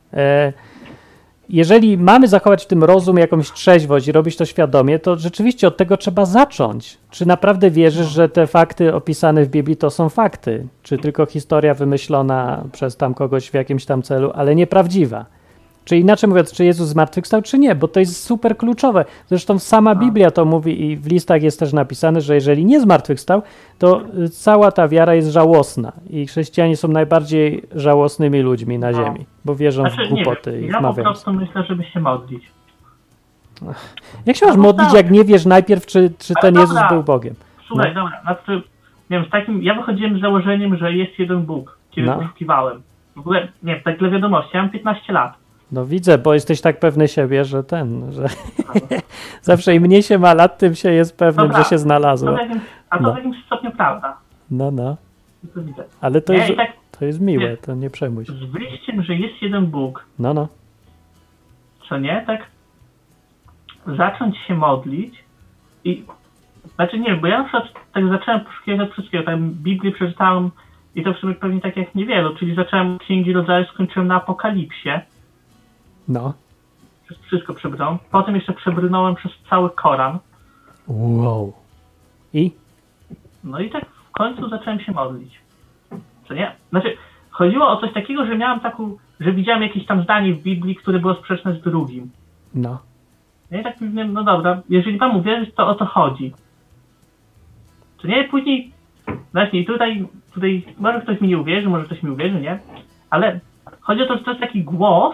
jeżeli mamy zachować w tym rozum, jakąś trzeźwość i robić to świadomie, to rzeczywiście od tego trzeba zacząć. Czy naprawdę wierzysz, że te fakty opisane w Biblii to są fakty? Czy tylko historia wymyślona przez tam kogoś w jakimś tam celu, ale nieprawdziwa? Czy inaczej mówiąc, czy Jezus zmartwychwstał, czy nie, bo to jest super kluczowe. Zresztą sama Biblia to mówi i w listach jest też napisane, że jeżeli nie zmartwychwstał, to cała ta wiara jest żałosna i chrześcijanie są najbardziej żałosnymi ludźmi na ziemi, bo wierzą w głupoty i ja wmawiają. po prostu myślę, żeby się modlić. Jak się masz modlić, jak nie wiesz najpierw, czy ten dobra. Jezus był Bogiem? Słuchaj, dobra, znaczy, nie wiem, ja wychodziłem z założeniem, że jest jeden Bóg, kiedy poszukiwałem. W ogóle, nie wiem, tak dla wiadomości, ja mam 15 lat. No widzę, bo jesteś tak pewny siebie, że zawsze im mniej się ma lat, tym się jest pewnym, że się znalazło. To w jakimś stopniu prawda. No. To widzę. Ale to jest miłe, to nie przejmuj się. Z wyjściem, że jest jeden Bóg, No. co nie, tak zacząć się modlić i znaczy nie wiem, bo ja na przykład tak zacząłem poszukiwać wszystkiego, tak Biblię przeczytałem i to w sumie pewnie tak jak niewielu, czyli zacząłem od Księgi Rodzaju, skończyłem na Apokalipsie. No. Przez wszystko przebrnąłem. Potem jeszcze przebrnąłem przez cały Koran. Wow. I? No i tak w końcu zacząłem się modlić. Co nie? Znaczy, chodziło o coś takiego, że miałem że widziałem jakieś tam zdanie w Biblii, które było sprzeczne z drugim. No. Ja i tak mówiłem, no dobra, jeżeli Pan uwierzyć, to o to chodzi. Co nie? Później, właśnie tutaj może ktoś mi nie uwierzy, może ktoś mi uwierzy, nie? Ale chodzi o to, że to jest taki głos,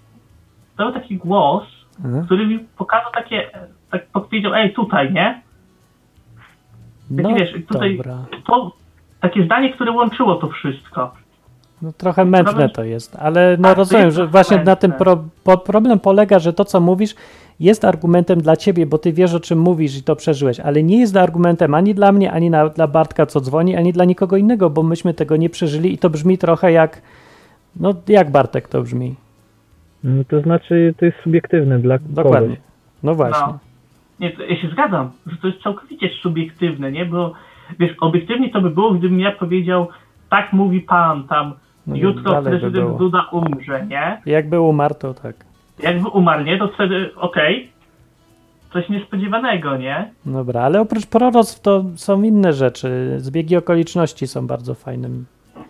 który mi pokazał tak powiedział, tutaj, nie? Taki, No, wiesz, tutaj dobra. takie zdanie, które łączyło to wszystko. No trochę mętne to jest, ale rozumiem, że właśnie na tym problem polega, że to, co mówisz, jest argumentem dla ciebie, bo ty wiesz, o czym mówisz i to przeżyłeś, ale nie jest argumentem ani dla mnie, ani dla Bartka, co dzwoni, ani dla nikogo innego, bo myśmy tego nie przeżyli i to brzmi trochę jak Bartek to brzmi. No to znaczy, to jest subiektywne dla Dokładnie. kogoś. No właśnie. No. Nie, ja się zgadzam, że to jest całkowicie subiektywne, nie? Bo wiesz, obiektywnie to by było, gdybym ja powiedział, tak mówi Pan, tam jutro prezydent Duda umrze, nie? Jakby umarł, to tak. Jakby umarł, nie? To wtedy coś niespodziewanego, nie? Dobra, ale oprócz proroctw to są inne rzeczy. Zbiegi okoliczności są bardzo fajnym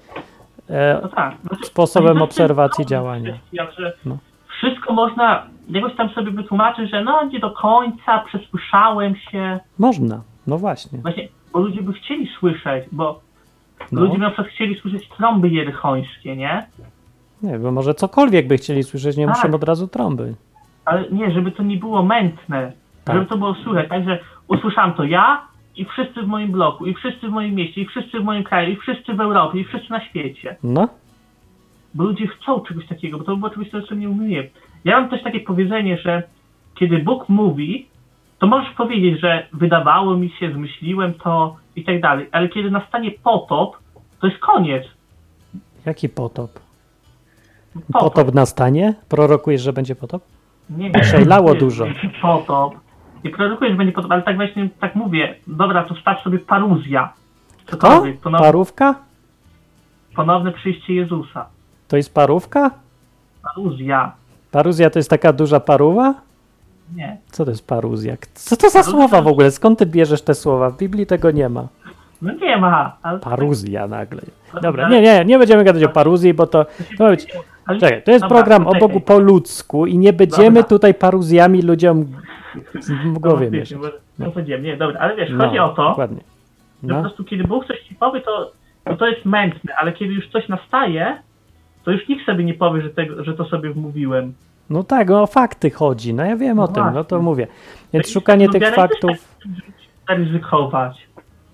sposobem obserwacji działania. Wszystko można jakoś tam sobie wytłumaczyć, że nie do końca, przesłyszałem się. Można, no właśnie. Właśnie, bo ludzie by chcieli słyszeć, bo No. Ludzie na przykład chcieli słyszeć trąby jerychońskie, nie? Nie, bo może cokolwiek by chcieli słyszeć, nie Tak. muszą od razu trąby. Ale nie, żeby to nie było mętne. Tak. Żeby to było słychać. Także usłyszałem to ja i wszyscy w moim bloku, i wszyscy w moim mieście, i wszyscy w moim kraju, i wszyscy w Europie, i wszyscy na świecie. No, Bo ludzie chcą czegoś takiego, bo to było oczywiście to, co mnie umie. Ja mam też takie powiedzenie, że kiedy Bóg mówi, to możesz powiedzieć, że wydawało mi się, zmyśliłem to i tak dalej, ale kiedy nastanie potop, to jest koniec. jaki potop? Potop nastanie? Prorokujesz, że będzie potop? Nie, Szejlało dużo. Potop. Nie produkuję, że będzie potop, ale tak właśnie tak mówię. Dobra, to wstaw sobie paruzja. To? Cokolwiek. Parówka? Ponowne przyjście Jezusa. To jest parówka? Paruzja. Paruzja to jest taka duża paruwa? Nie. Co to jest paruzja? Co to za słowa w ogóle? Skąd ty bierzesz te słowa? W Biblii tego nie ma. No nie ma. Ale Paruzja nagle. Dobra, nie będziemy gadać o paruzji, bo to ma być... ale- Czekaj, to jest dobra, program o poczekaj. Bogu po ludzku i nie będziemy Dobra. tutaj paruzjami ludziom w głowie No, mieszać. No powiedziałem, nie, dobra, ale wiesz, No, chodzi o to, dokładnie. że po No. prostu kiedy Bóg coś ci powie, to jest mętne, ale kiedy już coś nastaje, to już nikt sobie nie powie, że to sobie wmówiłem. No tak, o fakty chodzi, no ja wiem o No tym, no to właśnie. mówię. Więc No i szukanie no tych wiara faktów, też ryzykować.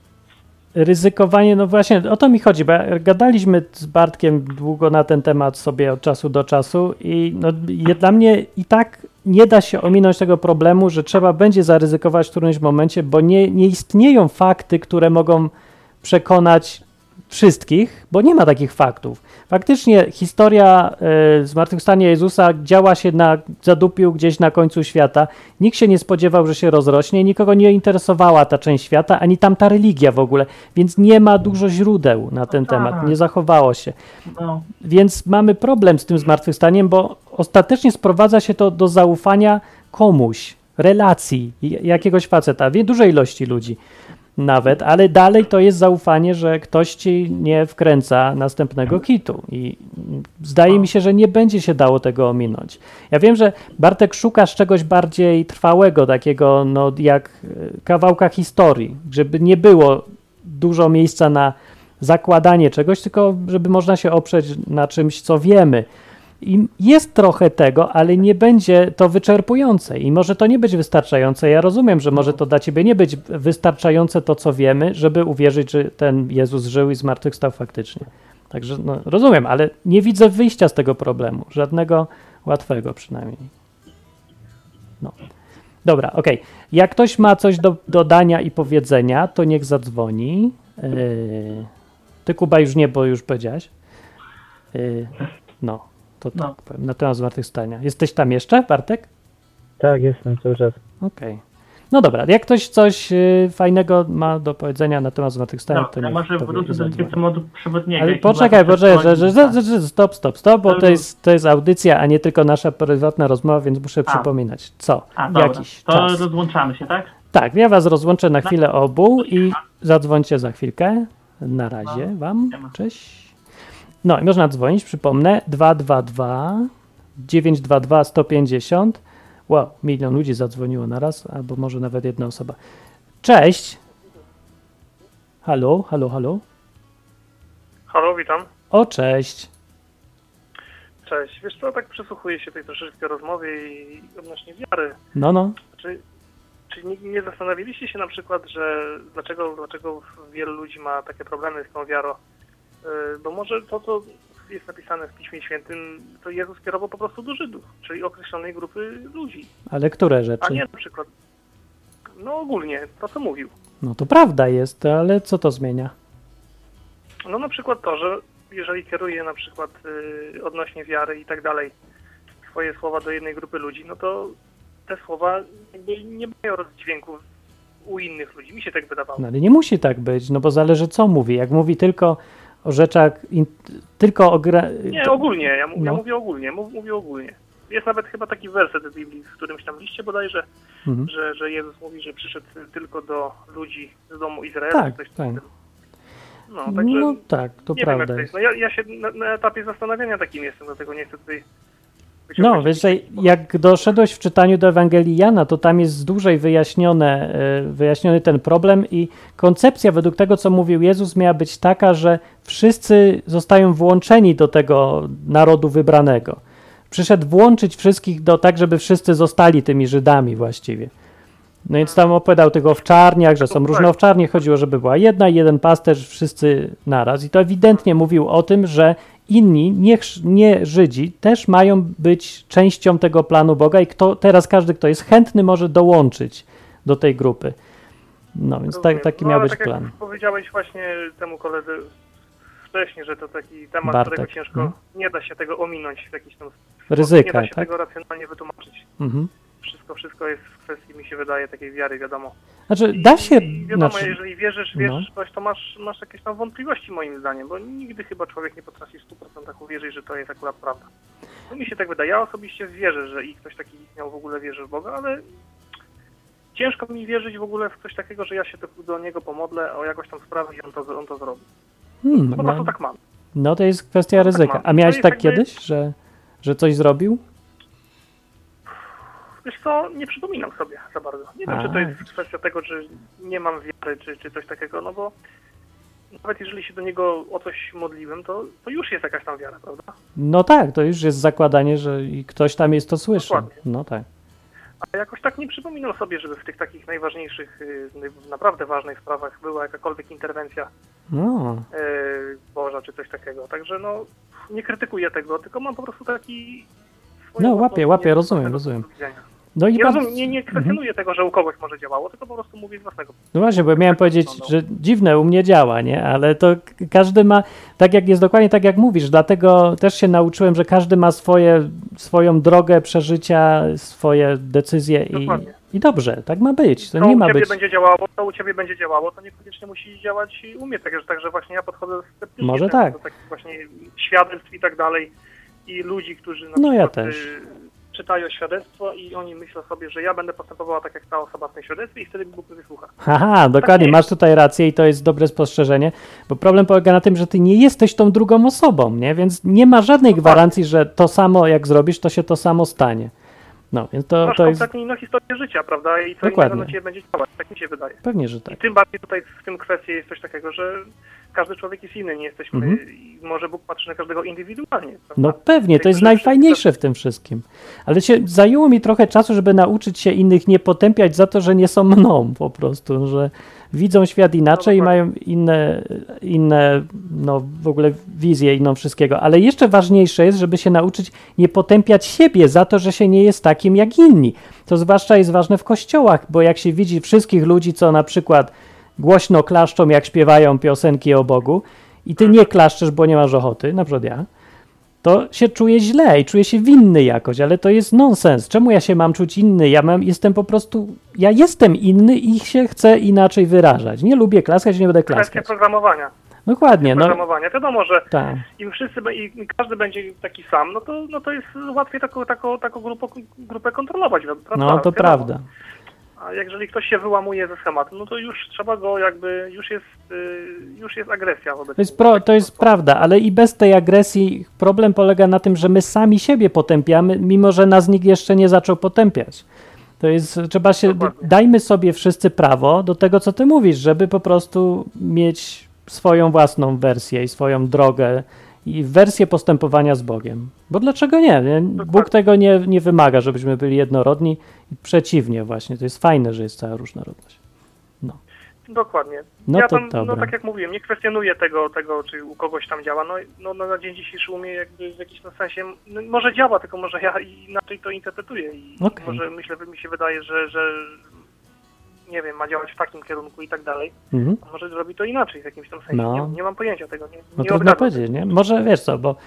ryzykowanie, no właśnie o to mi chodzi, bo gadaliśmy z Bartkiem długo na ten temat sobie od czasu do czasu i no, dla mnie i tak nie da się ominąć tego problemu, że trzeba będzie zaryzykować w którymś momencie, bo nie istnieją fakty, które mogą przekonać wszystkich, bo nie ma takich faktów. Faktycznie historia zmartwychwstania Jezusa działa się na zadupiu gdzieś na końcu świata. Nikt się nie spodziewał, że się rozrośnie, nikogo nie interesowała ta część świata, ani tamta religia w ogóle, więc nie ma dużo źródeł na ten tak. temat, nie zachowało się. No, Więc mamy problem z tym zmartwychwstaniem, bo ostatecznie sprowadza się to do zaufania komuś, relacji, jakiegoś faceta, dużej ilości ludzi nawet, ale dalej to jest zaufanie, że ktoś ci nie wkręca następnego kitu i zdaje mi się, że nie będzie się dało tego ominąć. Ja wiem, że Bartek szukasz czegoś bardziej trwałego, takiego no jak kawałka historii, żeby nie było dużo miejsca na zakładanie czegoś, tylko żeby można się oprzeć na czymś, co wiemy. I jest trochę tego, ale nie będzie to wyczerpujące i może to nie być wystarczające. Ja rozumiem, że może to dla ciebie nie być wystarczające to, co wiemy, żeby uwierzyć, że ten Jezus żył i zmartwychwstał faktycznie. Także no, rozumiem, ale nie widzę wyjścia z tego problemu. Żadnego łatwego przynajmniej. No. Dobra, okej. Jak ktoś ma coś do dodania i powiedzenia, to niech zadzwoni. Ty, Kuba, już nie, bo już powiedziałeś. No. To tak No. powiem, na temat zmartwychwstania. Jesteś tam jeszcze, Bartek? Tak, jestem cały czas. Okej. No dobra, jak ktoś coś fajnego ma do powiedzenia na temat zmartwychwstania, to ja niech może powie wrócę i do zadzwoni. tematu przewodniego. Ale jaki poczekaj, była stop, bo to jest audycja, a nie tylko nasza prywatna rozmowa, więc muszę przypominać. Co? dobra, Jakiś to czas. rozłączamy się, tak? Tak, ja was rozłączę na chwilę obu i zadzwońcie za chwilkę. Na razie wam. Siema. Cześć. No i można dzwonić, przypomnę, 222 922 150. Wow, 1 000 000 ludzi zadzwoniło naraz, albo może nawet jedna osoba. Cześć. Halo, halo, halo. Halo, witam. O, cześć. Cześć. Wiesz co, tak przysłuchuję się tej troszeczkę rozmowie i odnośnie wiary. No. Czy nie zastanowiliście się na przykład, że dlaczego wielu ludzi ma takie problemy z tą wiarą? Bo może to, co jest napisane w Piśmie Świętym, to Jezus kierował po prostu do Żydów, czyli określonej grupy ludzi, Ale które a rzeczy? nie na przykład, no ogólnie, to co mówił. No to prawda jest, ale co to zmienia? No na przykład to, że jeżeli kieruje na przykład odnośnie wiary i tak dalej swoje słowa do jednej grupy ludzi, no to te słowa jakby nie mają rozdźwięku u innych ludzi. Mi się tak wydawało. No ale nie musi tak być, no bo zależy co mówi. Jak mówi tylko o rzeczach, tylko o Nie, ogólnie. Ja No. mówię ogólnie. Mówię ogólnie. Jest nawet chyba taki werset w Biblii, w którymś tam liście bodajże, że Jezus mówi, że przyszedł tylko do ludzi z domu Izraela. Tak, coś w tak. tym stylu. No, także No tak, to nie wiem, jak prawda to jest. jest. No ja się na etapie zastanawiania takim jestem, dlatego nie chcę tutaj No, wiesz, że jak doszedłeś w czytaniu do Ewangelii Jana, to tam jest dłużej wyjaśniony ten problem i koncepcja według tego, co mówił Jezus, miała być taka, że wszyscy zostają włączeni do tego narodu wybranego. Przyszedł włączyć wszystkich tak, żeby wszyscy zostali tymi Żydami właściwie. No więc tam opowiadał tych owczarniach, że są różne owczarnie, chodziło, żeby była jedna i jeden pasterz, wszyscy naraz. I to ewidentnie mówił o tym, że inni, nie Żydzi, też mają być częścią tego planu Boga i teraz każdy, kto jest chętny, może dołączyć do tej grupy. No więc taki miał być tak plan. Jak powiedziałeś właśnie temu koledze wcześniej, że to taki temat, Bartek, którego ciężko, nie da się tego ominąć w jakiś tam ryzyka, nie da się tak? tego racjonalnie wytłumaczyć. Mhm. Wszystko jest w kwestii, mi się wydaje, takiej wiary, wiadomo. Znaczy, da się... I wiadomo, znaczy, jeżeli wierzysz w coś, to masz jakieś tam wątpliwości moim zdaniem, bo nigdy chyba człowiek nie potrafi w 100% uwierzyć, że to jest akurat prawda. No mi się tak wydaje, ja osobiście wierzę, że i ktoś taki istniał, w ogóle wierzy w Boga, ale ciężko mi wierzyć w ogóle w coś takiego, że ja się do Niego pomodlę o jakąś tam sprawę i on to zrobi. Po prostu tak mam. No to jest kwestia ryzyka. A miałeś tak kiedyś, że coś zrobił? Wiesz co, nie przypominam sobie za bardzo. Nie wiem, czy to jest kwestia tego, że nie mam wiary, czy coś takiego, no bo nawet jeżeli się do Niego o coś modliłem, to już jest jakaś tam wiara, prawda? No tak, to już jest zakładanie, że ktoś tam jest to słyszy. Dokładnie. No tak. A jakoś tak nie przypominam sobie, żeby w tych takich najważniejszych, naprawdę ważnych sprawach była jakakolwiek interwencja Boża, czy coś takiego. Także no, nie krytykuję tego, tylko mam po prostu taki... No łapię, rozumiem. No i nie kwestionuję tego, że u kogoś może działało, tylko po prostu mówię z własnego. No właśnie, bo miałem powiedzieć, że dziwne, u mnie działa, nie? Ale to każdy ma, tak jak jest dokładnie tak jak mówisz, dlatego też się nauczyłem, że każdy ma swoją drogę przeżycia, swoje decyzje i dobrze, tak ma być. To nie ma być. To u ciebie będzie działało, to niekoniecznie musi działać u mnie, także właśnie ja podchodzę sceptycznie może tak. do takich właśnie świadectw i tak dalej i ludzi, którzy na przykład ja też czytają świadectwo i oni myślą sobie, że ja będę postępowała tak jak ta osoba w tym świadectwie i wtedy Bóg wysłucha. Aha, dokładnie, masz tutaj rację i to jest dobre spostrzeżenie, bo problem polega na tym, że ty nie jesteś tą drugą osobą, nie? Więc nie ma żadnej gwarancji, że to samo jak zrobisz, to się to samo stanie. No, więc to jest... kompletnie inną historię życia, życia, i co innego na ciebie będzie działać, tak mi się wydaje. Pewnie, że tak. I tym bardziej tutaj w tym kwestii jest coś takiego, że każdy człowiek jest inny, nie jesteśmy, i może Bóg patrzy na każdego indywidualnie. Prawda? No pewnie, to jest najfajniejsze w tym wszystkim. Ale zajęło mi trochę czasu, żeby nauczyć się innych nie potępiać za to, że nie są mną po prostu, że widzą świat inaczej i mają inne, no w ogóle wizję inną wszystkiego. Ale jeszcze ważniejsze jest, żeby się nauczyć nie potępiać siebie za to, że się nie jest takim jak inni. To zwłaszcza jest ważne w kościołach, bo jak się widzi wszystkich ludzi, co na przykład głośno klaszczą, jak śpiewają piosenki o Bogu i ty nie klaszczesz, bo nie masz ochoty, na przykład ja, to się czuję źle i czuję się winny jakoś, ale to jest nonsens. Czemu ja się mam czuć inny? Ja jestem inny i się chcę inaczej wyrażać. Nie lubię klaskać, nie będę klaskać. Kwestia programowania. Dokładnie. Programowania. Wiadomo, że tak. im każdy będzie taki sam, no to jest łatwiej taką grupę kontrolować. No to prawda. A jeżeli ktoś się wyłamuje ze schematu, no to już trzeba go już jest agresja wobec niego. To jest prawda, ale i bez tej agresji problem polega na tym, że my sami siebie potępiamy, mimo że nas nikt jeszcze nie zaczął potępiać. To jest, dajmy sobie wszyscy prawo do tego, co ty mówisz, żeby po prostu mieć swoją własną wersję i swoją drogę i wersję postępowania z Bogiem. Bo dlaczego nie? Bóg tego nie wymaga, żebyśmy byli jednorodni. Przeciwnie właśnie. To jest fajne, że jest cała różnorodność. No. Dokładnie. No ja to tam, tak jak mówiłem, nie kwestionuję tego, czy u kogoś tam działa. No na dzień dzisiejszy u mnie jakby w jakimś sensie może działa, tylko może ja inaczej to interpretuję. I może mi się wydaje, że nie wiem, ma działać w takim kierunku i tak dalej. A może zrobi to inaczej w jakimś tam sensie. Nie mam pojęcia tego. Nie trudno powiedzieć, nie? Może wiesz co, bo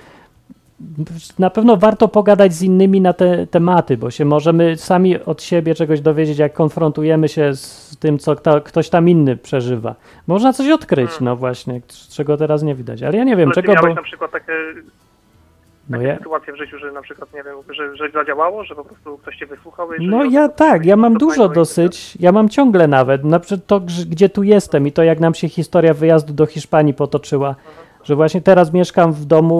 na pewno warto pogadać z innymi na te tematy, bo się możemy sami od siebie czegoś dowiedzieć, jak konfrontujemy się z tym, co ktoś tam inny przeżywa. Można coś odkryć, no właśnie, czego teraz nie widać. Ale ja nie wiem, ale czego... miałeś na przykład takie sytuacje w życiu, że na przykład, nie wiem, że zadziałało, że po prostu ktoś cię wysłuchał? Ja mam dużo dosyć, ja mam ciągle nawet, na przykład to, gdzie tu jestem i to, jak nam się historia wyjazdu do Hiszpanii potoczyła, że właśnie teraz mieszkam w domu,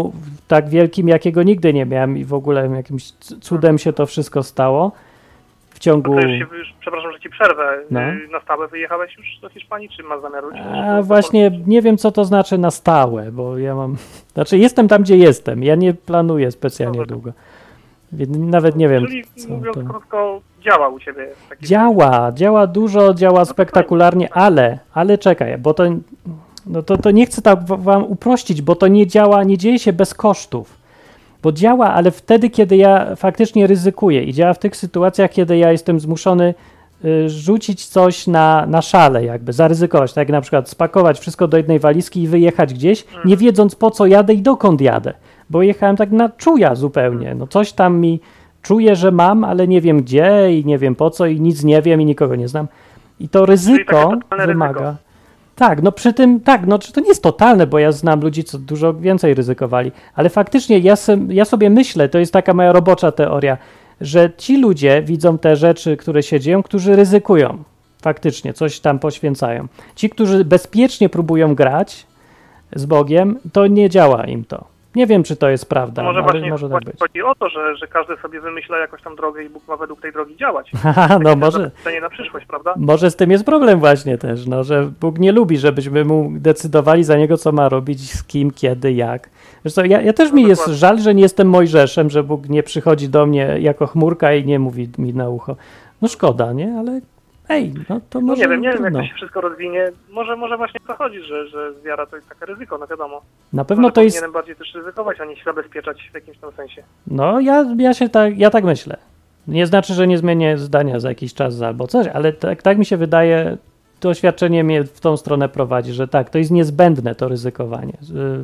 tak wielkim, jakiego nigdy nie miałem i w ogóle jakimś cudem się to wszystko stało w ciągu... No to już, przepraszam, że ci przerwę. No. Na stałe wyjechałeś już do Hiszpanii, czy masz zamiar wrócić? A właśnie nie wiem, co to znaczy na stałe, bo ja mam... Znaczy jestem tam, gdzie jestem. Ja nie planuję specjalnie długo. Więc nawet nie wiem, Czyli co mówiąc to... krótko, działa u ciebie. Działa dużo, działa spektakularnie, ale czekaj, bo to... No to nie chcę tak wam uprościć, bo to nie działa, nie dzieje się bez kosztów. Bo działa, ale wtedy, kiedy ja faktycznie ryzykuję i działa w tych sytuacjach, kiedy ja jestem zmuszony rzucić coś na szale, jakby zaryzykować, tak jak na przykład spakować wszystko do jednej walizki i wyjechać gdzieś, nie wiedząc po co jadę i dokąd jadę, bo jechałem tak na czuja zupełnie, no coś tam mi czuję, że mam, ale nie wiem gdzie i nie wiem po co i nic nie wiem i nikogo nie znam i to ryzyko wymaga... Ryzyko. Tak, no przy tym, tak, no czy to nie jest totalne, bo ja znam ludzi, co dużo więcej ryzykowali, ale faktycznie ja sobie myślę, to jest taka moja robocza teoria, że ci ludzie widzą te rzeczy, które się dzieją, którzy ryzykują, faktycznie, coś tam poświęcają. Ci, którzy bezpiecznie próbują grać z Bogiem, to nie działa im to. Nie wiem, czy to jest prawda, Może ale właśnie może tak być. chodzi o to, że każdy sobie wymyśla jakąś tam drogę i Bóg ma według tej drogi działać. Haha, no może... To nie na przyszłość, prawda? Może z tym jest problem właśnie też, no, że Bóg nie lubi, żebyśmy mu decydowali za niego, co ma robić, z kim, kiedy, jak. Zresztą ja też mi jest żal, że nie jestem Mojżeszem, że Bóg nie przychodzi do mnie jako chmurka i nie mówi mi na ucho. No szkoda, nie? Ale no to No może nie wiem, jak trudno. to się wszystko rozwinie. Może właśnie to chodzi, że wiara to jest takie ryzyko, no wiadomo. Na pewno Może to jest... powinienem bardziej też ryzykować, a nie się zabezpieczać w jakimś tam sensie. No ja tak myślę. Nie znaczy, że nie zmienię zdania za jakiś czas albo coś, ale tak mi się wydaje, doświadczenie mnie w tą stronę prowadzi, że tak, to jest niezbędne to ryzykowanie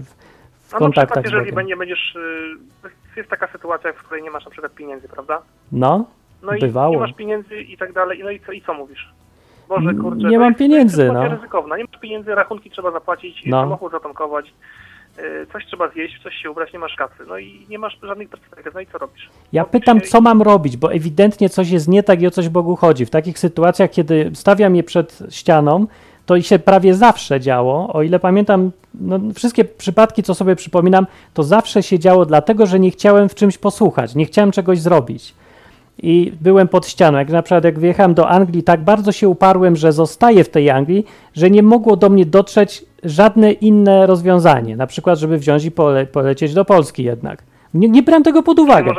w kontaktach z jeżeli Bogiem. nie będziesz... Jest taka sytuacja, w której nie masz na przykład pieniędzy, prawda? No i bywało. nie masz pieniędzy i tak dalej, no i co mówisz? Boże, kurczę, Nie to mam jest pieniędzy, sytuacja no. ryzykowna. Nie masz pieniędzy, rachunki trzeba zapłacić, samochód zatankować, coś trzeba zjeść, coś się ubrać, nie masz kasy, no i nie masz żadnych perspektyw, no i co robisz? Ja pytam, co mam robić, bo ewidentnie coś jest nie tak i o coś Bogu chodzi. W takich sytuacjach, kiedy stawiam je przed ścianą, to się prawie zawsze działo, o ile pamiętam, no, wszystkie przypadki, co sobie przypominam, to zawsze się działo dlatego, że nie chciałem w czymś posłuchać, nie chciałem czegoś zrobić. I byłem pod ścianą. Jak na przykład jak wyjechałem do Anglii, tak bardzo się uparłem, że zostaję w tej Anglii, że nie mogło do mnie dotrzeć żadne inne rozwiązanie. Na przykład, żeby wziąć i polecieć do Polski jednak. Nie brałem tego pod uwagę.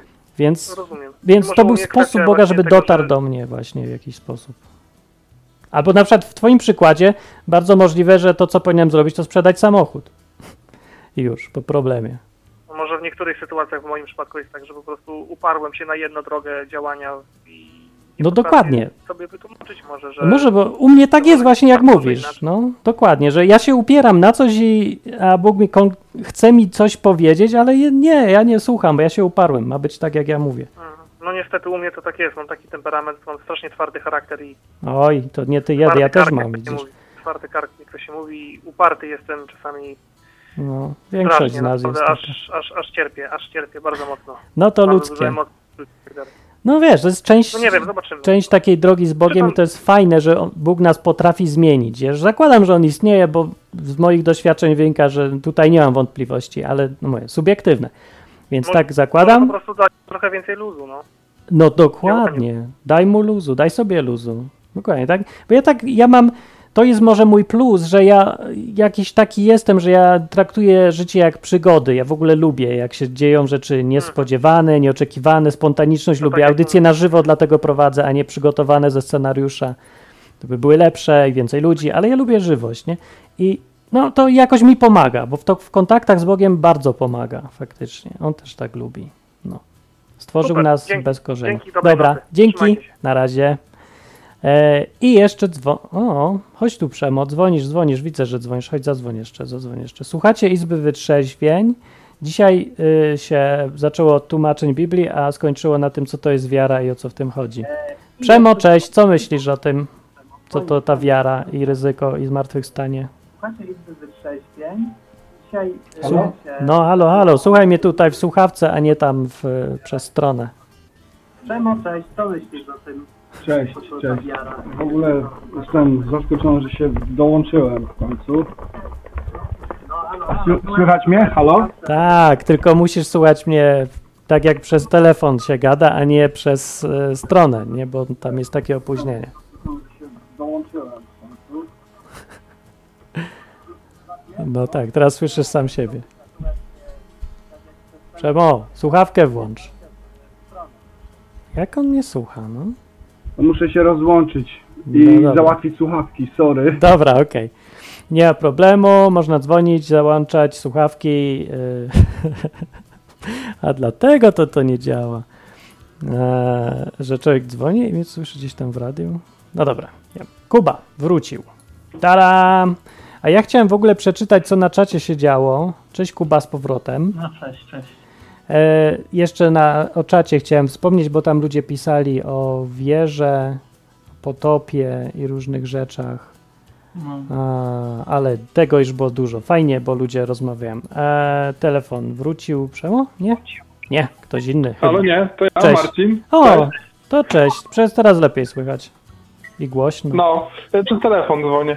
Więc to był sposób Boga, żeby dotarł do mnie właśnie w jakiś sposób. Albo na przykład w twoim przykładzie bardzo możliwe, że to, co powinienem zrobić, to sprzedać samochód. I już, po problemie. Może w niektórych sytuacjach w moim przypadku jest tak, że po prostu uparłem się na jedną drogę działania i no dokładnie. Sobie wytłumaczyć że... Może, bo u mnie tak jest właśnie jak mówisz. No dokładnie, że ja się upieram na coś a Bóg chce mi coś powiedzieć, ale ja nie słucham, bo ja się uparłem. Ma być tak, jak ja mówię. No niestety u mnie to tak jest. Mam taki temperament, mam strasznie twardy charakter i... Oj, to nie ty ja też mam. Twardy kark, jak to się mówi. Uparty jestem czasami. No, większość z nas jest aż cierpię bardzo mocno. No to ludzkie. No wiesz, to jest część takiej drogi z Bogiem i to jest fajne, że Bóg nas potrafi zmienić. Ja zakładam, że On istnieje, bo z moich doświadczeń wynika, że tutaj nie mam wątpliwości, ale moje subiektywne. Więc tak zakładam. Po prostu dać trochę więcej luzu, no. No dokładnie. Daj mu luzu, daj sobie luzu. Dokładnie, tak? Bo ja mam... To jest może mój plus, że ja jakiś taki jestem, że ja traktuję życie jak przygody. Ja w ogóle lubię, jak się dzieją rzeczy niespodziewane, nieoczekiwane, spontaniczność. Lubię audycje na żywo, dlatego prowadzę, a nie przygotowane ze scenariusza. To by były lepsze i więcej ludzi, ale ja lubię żywość, nie? I no to jakoś mi pomaga, bo w kontaktach z Bogiem bardzo pomaga faktycznie. On też tak lubi. No. Stworzył nas bez korzeni. Dobra, dzięki, na razie. I jeszcze chodź tu Przemo, dzwonisz, widzę, że dzwonisz, chodź zadzwoń jeszcze. Słuchacie Izby Wytrzeźwień. Dzisiaj się zaczęło od tłumaczeń Biblii, a skończyło na tym, co to jest wiara i o co w tym chodzi. Przemo, cześć, co myślisz o tym, co to ta wiara i ryzyko i zmartwychwstanie? Słuchacie Izby Wytrzeźwień. Dzisiaj No halo, słuchaj mnie tutaj w słuchawce, a nie tam przez stronę. Przemo, cześć, co myślisz o tym? Cześć. W ogóle jestem zaskoczony, że się dołączyłem w końcu. No Słychać mnie? Halo? Tak, tylko musisz słuchać mnie tak jak przez telefon się gada, a nie przez stronę, nie? Bo tam jest takie opóźnienie. No tak, teraz słyszysz sam siebie. Przemo, słuchawkę włącz. Jak on nie słucha, no? Muszę się rozłączyć i No dobra. załatwić słuchawki, sorry. Dobra, okej. Nie ma problemu, można dzwonić, załączać słuchawki, a dlatego to nie działa, że człowiek dzwoni i mnie słyszy gdzieś tam w radiu. No dobra, Kuba wrócił. Taram! A ja chciałem w ogóle przeczytać, co na czacie się działo. Cześć Kuba z powrotem. No cześć. Jeszcze o czacie chciałem wspomnieć, bo tam ludzie pisali o wierze, potopie i różnych rzeczach. Ale tego już było dużo. Fajnie, bo ludzie rozmawiają. Telefon wrócił. Przemo? Nie? Nie, ktoś inny. Halo, chyba. nie, to ja, Cześć. Marcin. O, Cześć. to cześć. Przez teraz lepiej słychać. I głośno. No, przez telefon dzwonię.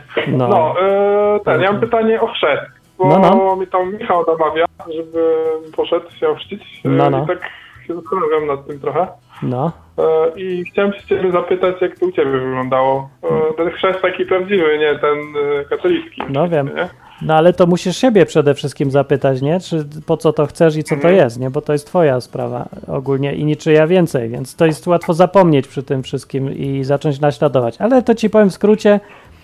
Ja mam pytanie o chrzest, bo mi tam Michał namawia, żeby poszedł się ochrzcić i tak się zastanawiam nad tym trochę. No. I chciałem się ciebie zapytać, jak to u ciebie wyglądało. Ten chrzest taki prawdziwy, nie ten katolicki. No wiem. Nie? No ale to musisz siebie przede wszystkim zapytać, nie? Czy po co to chcesz i co to jest, nie? Bo to jest twoja sprawa ogólnie i niczyja więcej, więc to jest łatwo zapomnieć przy tym wszystkim i zacząć naśladować. Ale to ci powiem w skrócie,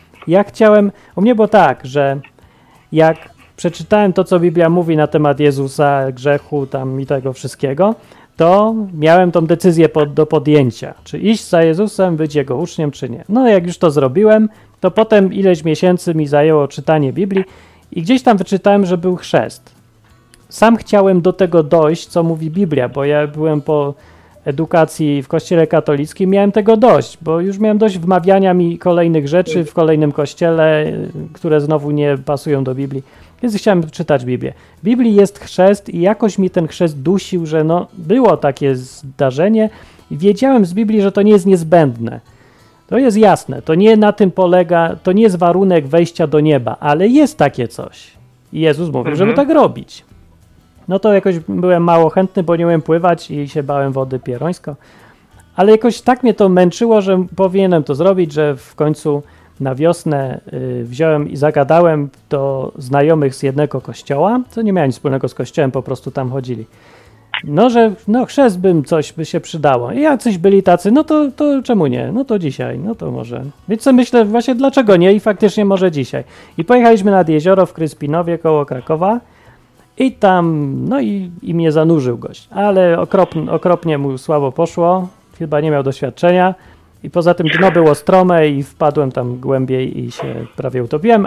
u mnie było tak, że jak przeczytałem to, co Biblia mówi na temat Jezusa, grzechu tam i tego wszystkiego, to miałem tą decyzję do podjęcia, czy iść za Jezusem, być Jego uczniem, czy nie. No jak już to zrobiłem, to potem ileś miesięcy mi zajęło czytanie Biblii i gdzieś tam wyczytałem, że był chrzest. Sam chciałem do tego dojść, co mówi Biblia, bo ja byłem po edukacji w kościele katolickim, miałem tego dość, bo już miałem dość wmawiania mi kolejnych rzeczy w kolejnym kościele, które znowu nie pasują do Biblii. Więc chciałem czytać Biblię. W Biblii jest chrzest i jakoś mi ten chrzest dusił, że było takie zdarzenie i wiedziałem z Biblii, że to nie jest niezbędne. To jest jasne, to nie na tym polega, to nie jest warunek wejścia do nieba, ale jest takie coś. I Jezus mówił, żeby tak robić. No to jakoś byłem mało chętny, bo nie umiem pływać i się bałem wody pierońsko. Ale jakoś tak mnie to męczyło, że powinienem to zrobić, że w końcu na wiosnę wziąłem i zagadałem do znajomych z jednego kościoła, co nie miało nic wspólnego z kościołem, po prostu tam chodzili. Że chrzest coś by się przydało. I jak coś byli tacy, to czemu nie? No to dzisiaj, no to może. Więc co myślę właśnie, dlaczego nie? I faktycznie może dzisiaj. I pojechaliśmy nad jezioro w Kryspinowie koło Krakowa i tam, i mnie zanurzył gość. Ale okropnie mu słabo poszło, chyba nie miał doświadczenia. I poza tym dno było strome i wpadłem tam głębiej i się prawie utopiłem,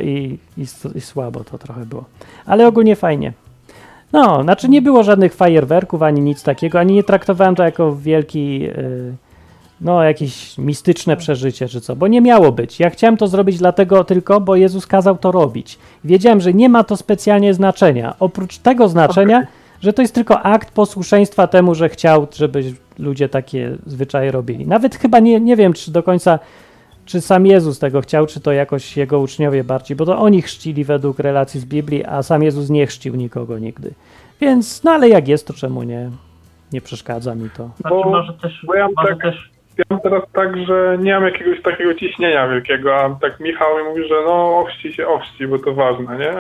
i słabo to trochę było. Ale ogólnie fajnie. Znaczy nie było żadnych fajerwerków, ani nic takiego, ani nie traktowałem to jako wielki, jakieś mistyczne przeżycie, czy co, bo nie miało być. Ja chciałem to zrobić dlatego tylko, bo Jezus kazał to robić. Wiedziałem, że nie ma to specjalnie znaczenia. Oprócz tego znaczenia, że to jest tylko akt posłuszeństwa temu, że chciał, żeby ludzie takie zwyczaje robili. Nawet chyba nie wiem, czy do końca, czy sam Jezus tego chciał, czy to jakoś jego uczniowie bardziej, bo to oni chrzcili według relacji z Biblii, a sam Jezus nie chrzcił nikogo nigdy. Więc, ale jak jest, to czemu nie? Nie przeszkadza mi to. Ja mam teraz tak, że nie mam jakiegoś takiego ciśnienia wielkiego, a tak Michał mi mówi, że ochrzci, bo to ważne, nie?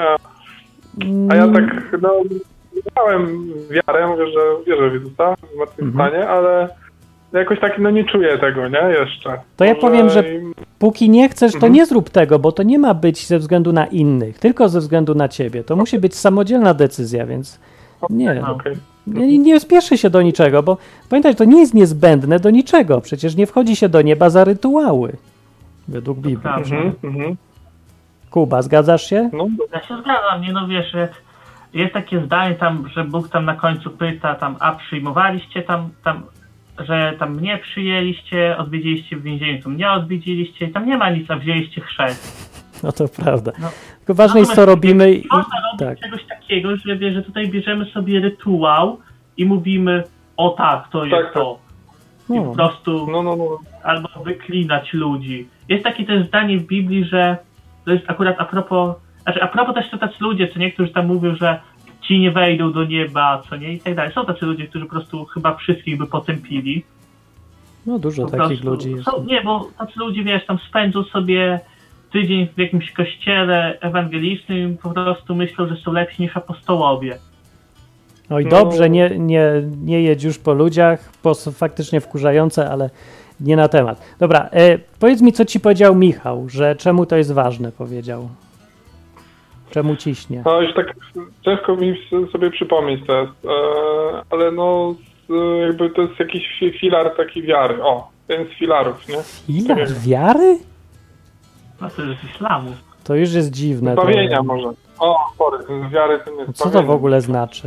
A ja tak, miałem wiarę, mówię, że wierzę w Jezusa, w zmartwychwstanie, ale jakoś tak, nie czuję tego, nie? Jeszcze. To ja powiem, że póki nie chcesz, to nie zrób tego, bo to nie ma być ze względu na innych, tylko ze względu na ciebie. To musi być samodzielna decyzja, więc nie spieszy się do niczego, bo pamiętaj, to nie jest niezbędne do niczego. Przecież nie wchodzi się do nieba za rytuały, według Biblii. Kuba, zgadzasz się? Ja się zgadzam, wiesz, jest takie zdanie tam, że Bóg tam na końcu pyta, a przyjmowaliście że tam mnie przyjęliście, odwiedziliście w więzieniu, to mnie odwiedziliście i tam nie ma nic, a wzięliście chrzest. No to prawda. Tylko ważne jest, co robimy. Można robić czegoś takiego, że tutaj bierzemy sobie rytuał i mówimy, o tak, to jest to. I po prostu albo wyklinać ludzi. Jest takie też zdanie w Biblii, że to jest akurat a propos Znaczy, a propos też to tacy ludzie, co niektórzy tam mówią, że ci nie wejdą do nieba, co nie, i tak dalej. Są tacy ludzie, którzy po prostu chyba wszystkich by potępili. No dużo Po takich prostu ludzi jest. Nie, bo tacy ludzie, wiesz, tam spędzą sobie tydzień w jakimś kościele ewangelicznym i po prostu myślą, że są lepsi niż apostołowie. Oj, dobrze, nie jedź już po ludziach, bo są faktycznie wkurzające, ale nie na temat. Dobra, powiedz mi, co ci powiedział Michał, że czemu to jest ważne, powiedział. Czemu ciśnie? No już tak ciężko mi sobie przypomnieć teraz, ale no jakby to jest jakiś filar taki wiary. O, jeden z filarów, nie? Filar wiary? No to jest islamu. To już jest dziwne. Zbawienia może. O, sorry, z wiary to nie jest Co to w ogóle znaczy?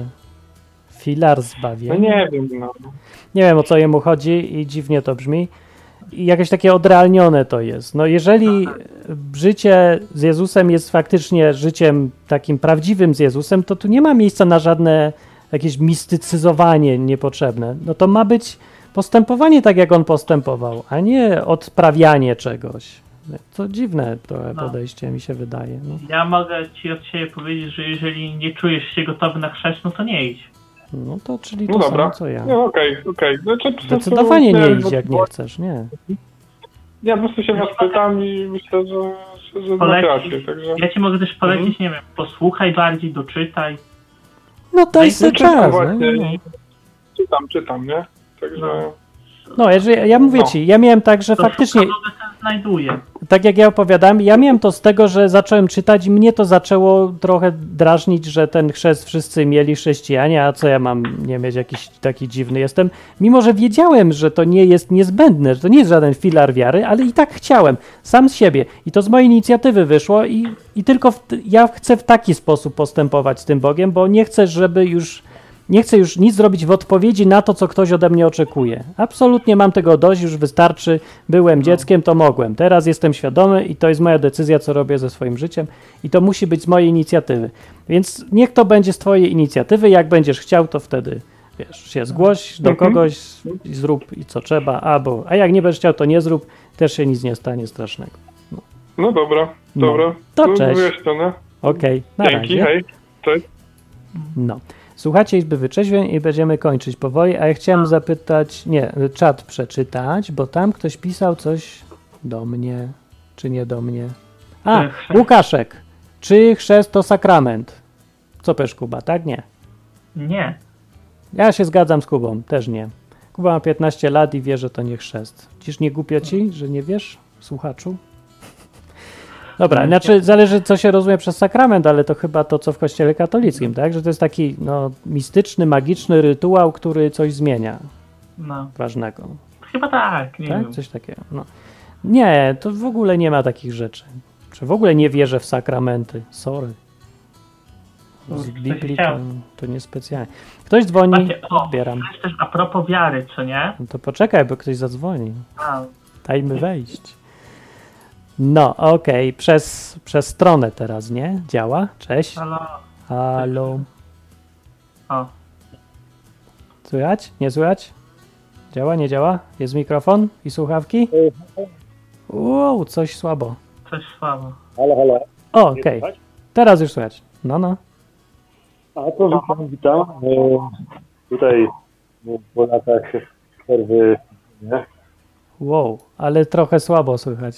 Filar zbawienia? No nie wiem, no. Nie wiem, o co jemu chodzi i dziwnie to brzmi. I jakieś takie odrealnione to jest. No jeżeli życie z Jezusem jest faktycznie życiem takim prawdziwym z Jezusem, to tu nie ma miejsca na żadne jakieś mistycyzowanie niepotrzebne. No to ma być postępowanie tak, jak on postępował, a nie odprawianie czegoś. To dziwne trochę podejście, mi się wydaje. No. Ja mogę ci od siebie powiedzieć, że jeżeli nie czujesz się gotowy na chrzest, no to nie idź. No to czyli No to dobra. samo, co ja. No okej. Znaczy, Zdecydowanie nie idź, jak nie chcesz, nie. Ja po prostu się was pytam i myślę, że macie rację, także... Ja ci mogę też polecić, nie wiem, posłuchaj bardziej, doczytaj. No daj sobie czas. Właśnie, no. czytam, nie? Także... No, ja mówię ci, ja miałem tak, że faktycznie, Znajduję. tak jak ja opowiadam, ja miałem to z tego, że zacząłem czytać i mnie to zaczęło trochę drażnić, że ten chrzest wszyscy mieli chrześcijanie, a co ja mam nie mieć, jakiś taki dziwny jestem. Mimo, że wiedziałem, że to nie jest niezbędne, że to nie jest żaden filar wiary, ale i tak chciałem, sam z siebie. I to z mojej inicjatywy wyszło i tylko ja chcę w taki sposób postępować z tym Bogiem, bo nie chcę, nie chcę już nic zrobić w odpowiedzi na to, co ktoś ode mnie oczekuje. Absolutnie mam tego dość, już wystarczy. Byłem dzieckiem, to mogłem. Teraz jestem świadomy i to jest moja decyzja, co robię ze swoim życiem i to musi być z mojej inicjatywy. Więc niech to będzie z twojej inicjatywy. Jak będziesz chciał, to wtedy, wiesz, się zgłoś do kogoś i zrób i co trzeba, a jak nie będziesz chciał, to nie zrób. Też się nic nie stanie strasznego. No dobra. To cześć. No. Okej, na Dzięki, razie. hej. Cześć. No. Słuchajcie Izby Wyczeźwień i będziemy kończyć powoli, a ja chciałem zapytać, czat przeczytać, bo tam ktoś pisał coś do mnie, czy nie do mnie. Łukaszek, czy chrzest to sakrament? Co powiesz, Kuba, tak? Nie. Nie. Ja się zgadzam z Kubą, też nie. Kuba ma 15 lat i wie, że to nie chrzest. Dziś nie głupio ci, że nie wiesz, słuchaczu? Dobra, znaczy zależy, co się rozumie przez sakrament, ale to chyba to, co w kościele katolickim, tak? Że to jest taki mistyczny, magiczny rytuał, który coś zmienia ważnego. Chyba tak, nie wiem. Coś takiego. No. Nie, to w ogóle nie ma takich rzeczy. Czy w ogóle nie wierzę w sakramenty? Sorry. Z Biblii to niespecjalnie. Ktoś dzwoni, odbieram. To jest też a propos wiary, co nie? No to poczekaj, bo ktoś zadzwoni. Dajmy wejść. No, okej. Przez stronę teraz, nie? Działa? Cześć. Halo. O. Słychać? Nie słychać? Działa, nie działa? Jest mikrofon i słuchawki? Wow, coś słabo. Coś słabo. Halo. O, okej. Teraz już słychać. No. A to witam. Tutaj po latach przerwy, nie? Wow, ale trochę słabo słychać.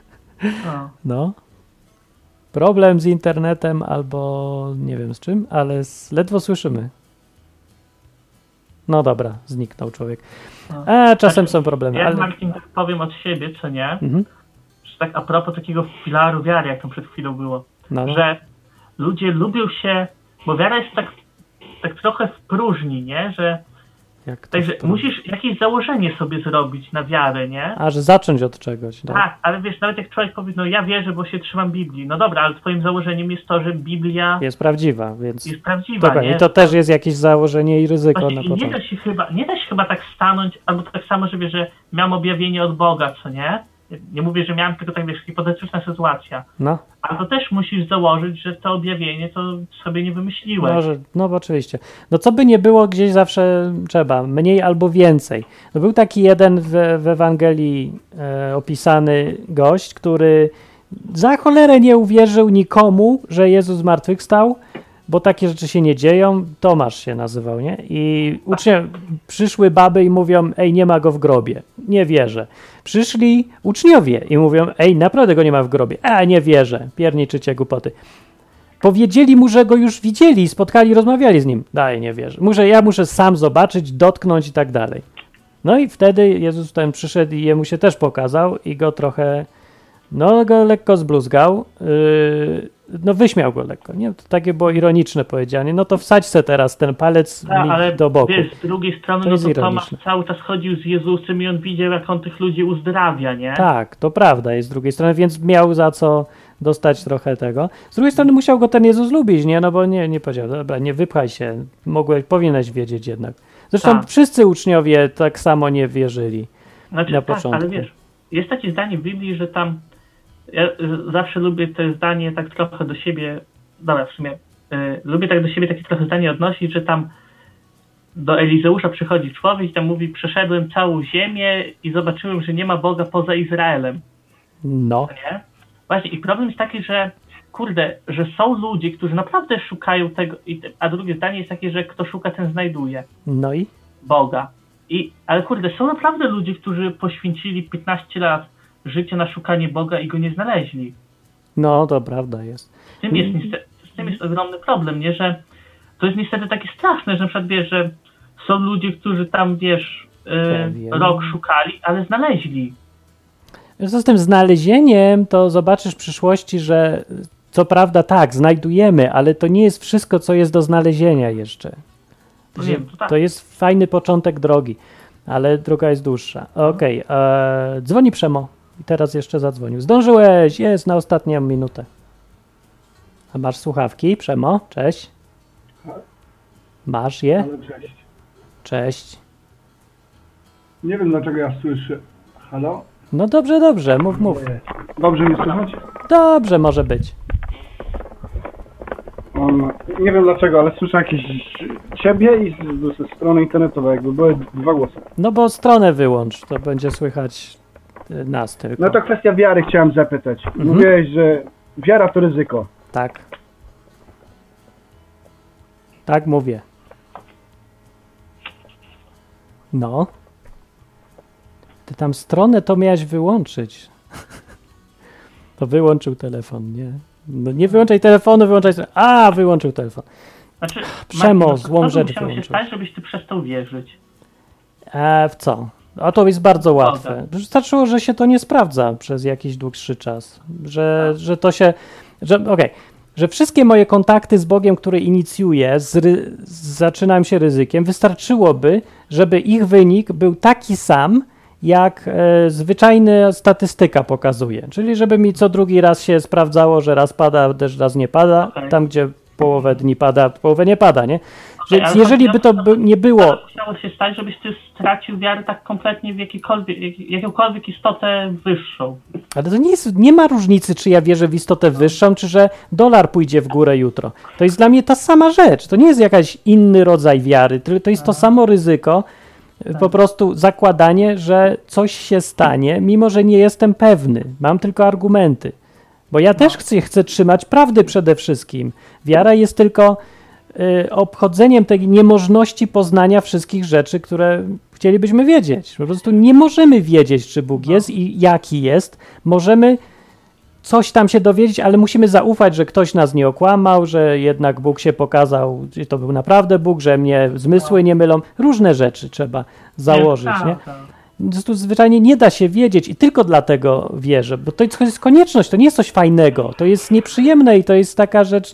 No. Problem z internetem albo nie wiem z czym, ale ledwo słyszymy. No dobra, zniknął człowiek. Czasem są problemy. Ja, ale... Marcin, tak powiem od siebie, co nie? Że tak a propos takiego filaru wiary, jak to przed chwilą było, że ludzie lubią się, bo wiara jest tak trochę w próżni, nie? Że także musisz jakieś założenie sobie zrobić na wiarę, nie? Że zacząć od czegoś. Tak, ale wiesz, nawet jak człowiek powie, ja wierzę, bo się trzymam Biblii. No dobra, ale twoim założeniem jest to, że Biblia jest prawdziwa, więc... Jest prawdziwa, nie? I to też jest jakieś założenie i ryzyko właśnie, na początku. Nie da się chyba tak stanąć, albo tak samo, że wiesz, że miałem objawienie od Boga, co nie? Nie mówię, że miałem tylko tak, wiesz, hipotetyczna sytuacja. Ale to też musisz założyć, że to objawienie to sobie nie wymyśliłeś. No oczywiście. No co by nie było, gdzieś zawsze trzeba. Mniej albo więcej. Był taki jeden w Ewangelii opisany gość, który za cholerę nie uwierzył nikomu, że Jezus zmartwychwstał, bo takie rzeczy się nie dzieją. Tomasz się nazywał, nie? I przyszły baby i mówią, ej, nie ma go w grobie. Nie wierzę. Przyszli uczniowie i mówią, ej, naprawdę go nie ma w grobie. Nie wierzę. Pierniczycie głupoty. Powiedzieli mu, że go już widzieli, spotkali, rozmawiali z nim. Nie wierzę. Ja muszę sam zobaczyć, dotknąć i tak dalej. No i wtedy Jezus ten przyszedł i jemu się też pokazał i go trochę, go lekko zbluzgał, wyśmiał go lekko, nie? To takie było ironiczne powiedziane, to wsadź se teraz ten palec do boku. Wiesz, z drugiej strony, to Tomasz cały czas chodził z Jezusem i on widział, jak on tych ludzi uzdrawia, nie? Tak, to prawda jest z drugiej strony, więc miał za co dostać trochę tego. Z drugiej strony musiał go ten Jezus lubić, nie? No bo nie powiedział, dobra, nie wypchaj się, powinieneś wiedzieć jednak. Zresztą wszyscy uczniowie tak samo nie wierzyli na początku. Ale wiesz, jest takie zdanie w Biblii, że tam, ja zawsze lubię to zdanie tak trochę do siebie, w sumie, lubię tak do siebie takie trochę zdanie odnosić, że tam do Elizeusza przychodzi człowiek i tam mówi, przeszedłem całą ziemię i zobaczyłem, że nie ma Boga poza Izraelem. No. Nie? Właśnie i problem jest taki, że że są ludzie, którzy naprawdę szukają tego, a drugie zdanie jest takie, że kto szuka, ten znajduje. No i? Boga. Ale są naprawdę ludzie, którzy poświęcili 15 lat życia na szukanie Boga i go nie znaleźli. No, to prawda jest. Z tym jest ogromny problem, nie? Że to jest niestety takie straszne, że na przykład wiesz, że są ludzie, którzy tam rok szukali, ale znaleźli. Z tym znalezieniem to zobaczysz w przyszłości, że co prawda tak, znajdujemy, ale to nie jest wszystko, co jest do znalezienia jeszcze. To jest fajny początek drogi, ale droga jest dłuższa. Okej, dzwoni Przemo. I teraz jeszcze zadzwonił. Zdążyłeś, jest na ostatnią minutę. A masz słuchawki, Przemo? Cześć. Masz je? Cześć. Cześć. Nie wiem, dlaczego ja słyszę. Halo? No dobrze, mów. Dobrze mnie słychać? Dobrze, może być. Nie wiem dlaczego, ale słyszę jakieś ciebie i ze strony internetowej, jakby były dwa głosy. No bo stronę wyłącz, to będzie słychać nas tylko. No to kwestia wiary chciałem zapytać. Mówiłeś, że wiara to ryzyko. Tak. Tak mówię. No. Ty tam stronę to miałeś wyłączyć. To wyłączył telefon, nie? No nie wyłączaj telefonu, wyłączaj... wyłączył telefon. Przemo, złą rzecz wyłączył. Co się stać, żebyś ty przestał wierzyć? W co? A to jest bardzo łatwe. Wystarczyło, że się to nie sprawdza przez jakiś dłuższy czas. Że to się... Że wszystkie moje kontakty z Bogiem, które inicjuję, zaczynałem się ryzykiem, wystarczyłoby, żeby ich wynik był taki sam, jak zwyczajna statystyka pokazuje. Czyli żeby mi co drugi raz się sprawdzało, że raz pada deszcz, raz nie pada. Tam, gdzie połowę dni pada, połowę nie pada, nie? Więc jeżeli by to nie było... Musiało się stać, żebyś ty stracił wiarę tak kompletnie w jakąkolwiek istotę wyższą. Ale to nie ma różnicy, czy ja wierzę w istotę wyższą, czy że dolar pójdzie w górę jutro. To jest dla mnie ta sama rzecz. To nie jest jakaś inny rodzaj wiary, to jest to samo ryzyko, po prostu zakładanie, że coś się stanie, mimo że nie jestem pewny. Mam tylko argumenty. Bo ja też chcę trzymać prawdy przede wszystkim. Wiara jest tylko obchodzeniem tej niemożności poznania wszystkich rzeczy, które chcielibyśmy wiedzieć. Po prostu nie możemy wiedzieć, czy Bóg jest i jaki jest. Możemy coś tam się dowiedzieć, ale musimy zaufać, że ktoś nas nie okłamał, że jednak Bóg się pokazał, że to był naprawdę Bóg, że mnie zmysły nie mylą. Różne rzeczy trzeba założyć, nie? Tu zwyczajnie nie da się wiedzieć i tylko dlatego wierzę, bo to jest konieczność, to nie jest coś fajnego, to jest nieprzyjemne i to jest taka rzecz,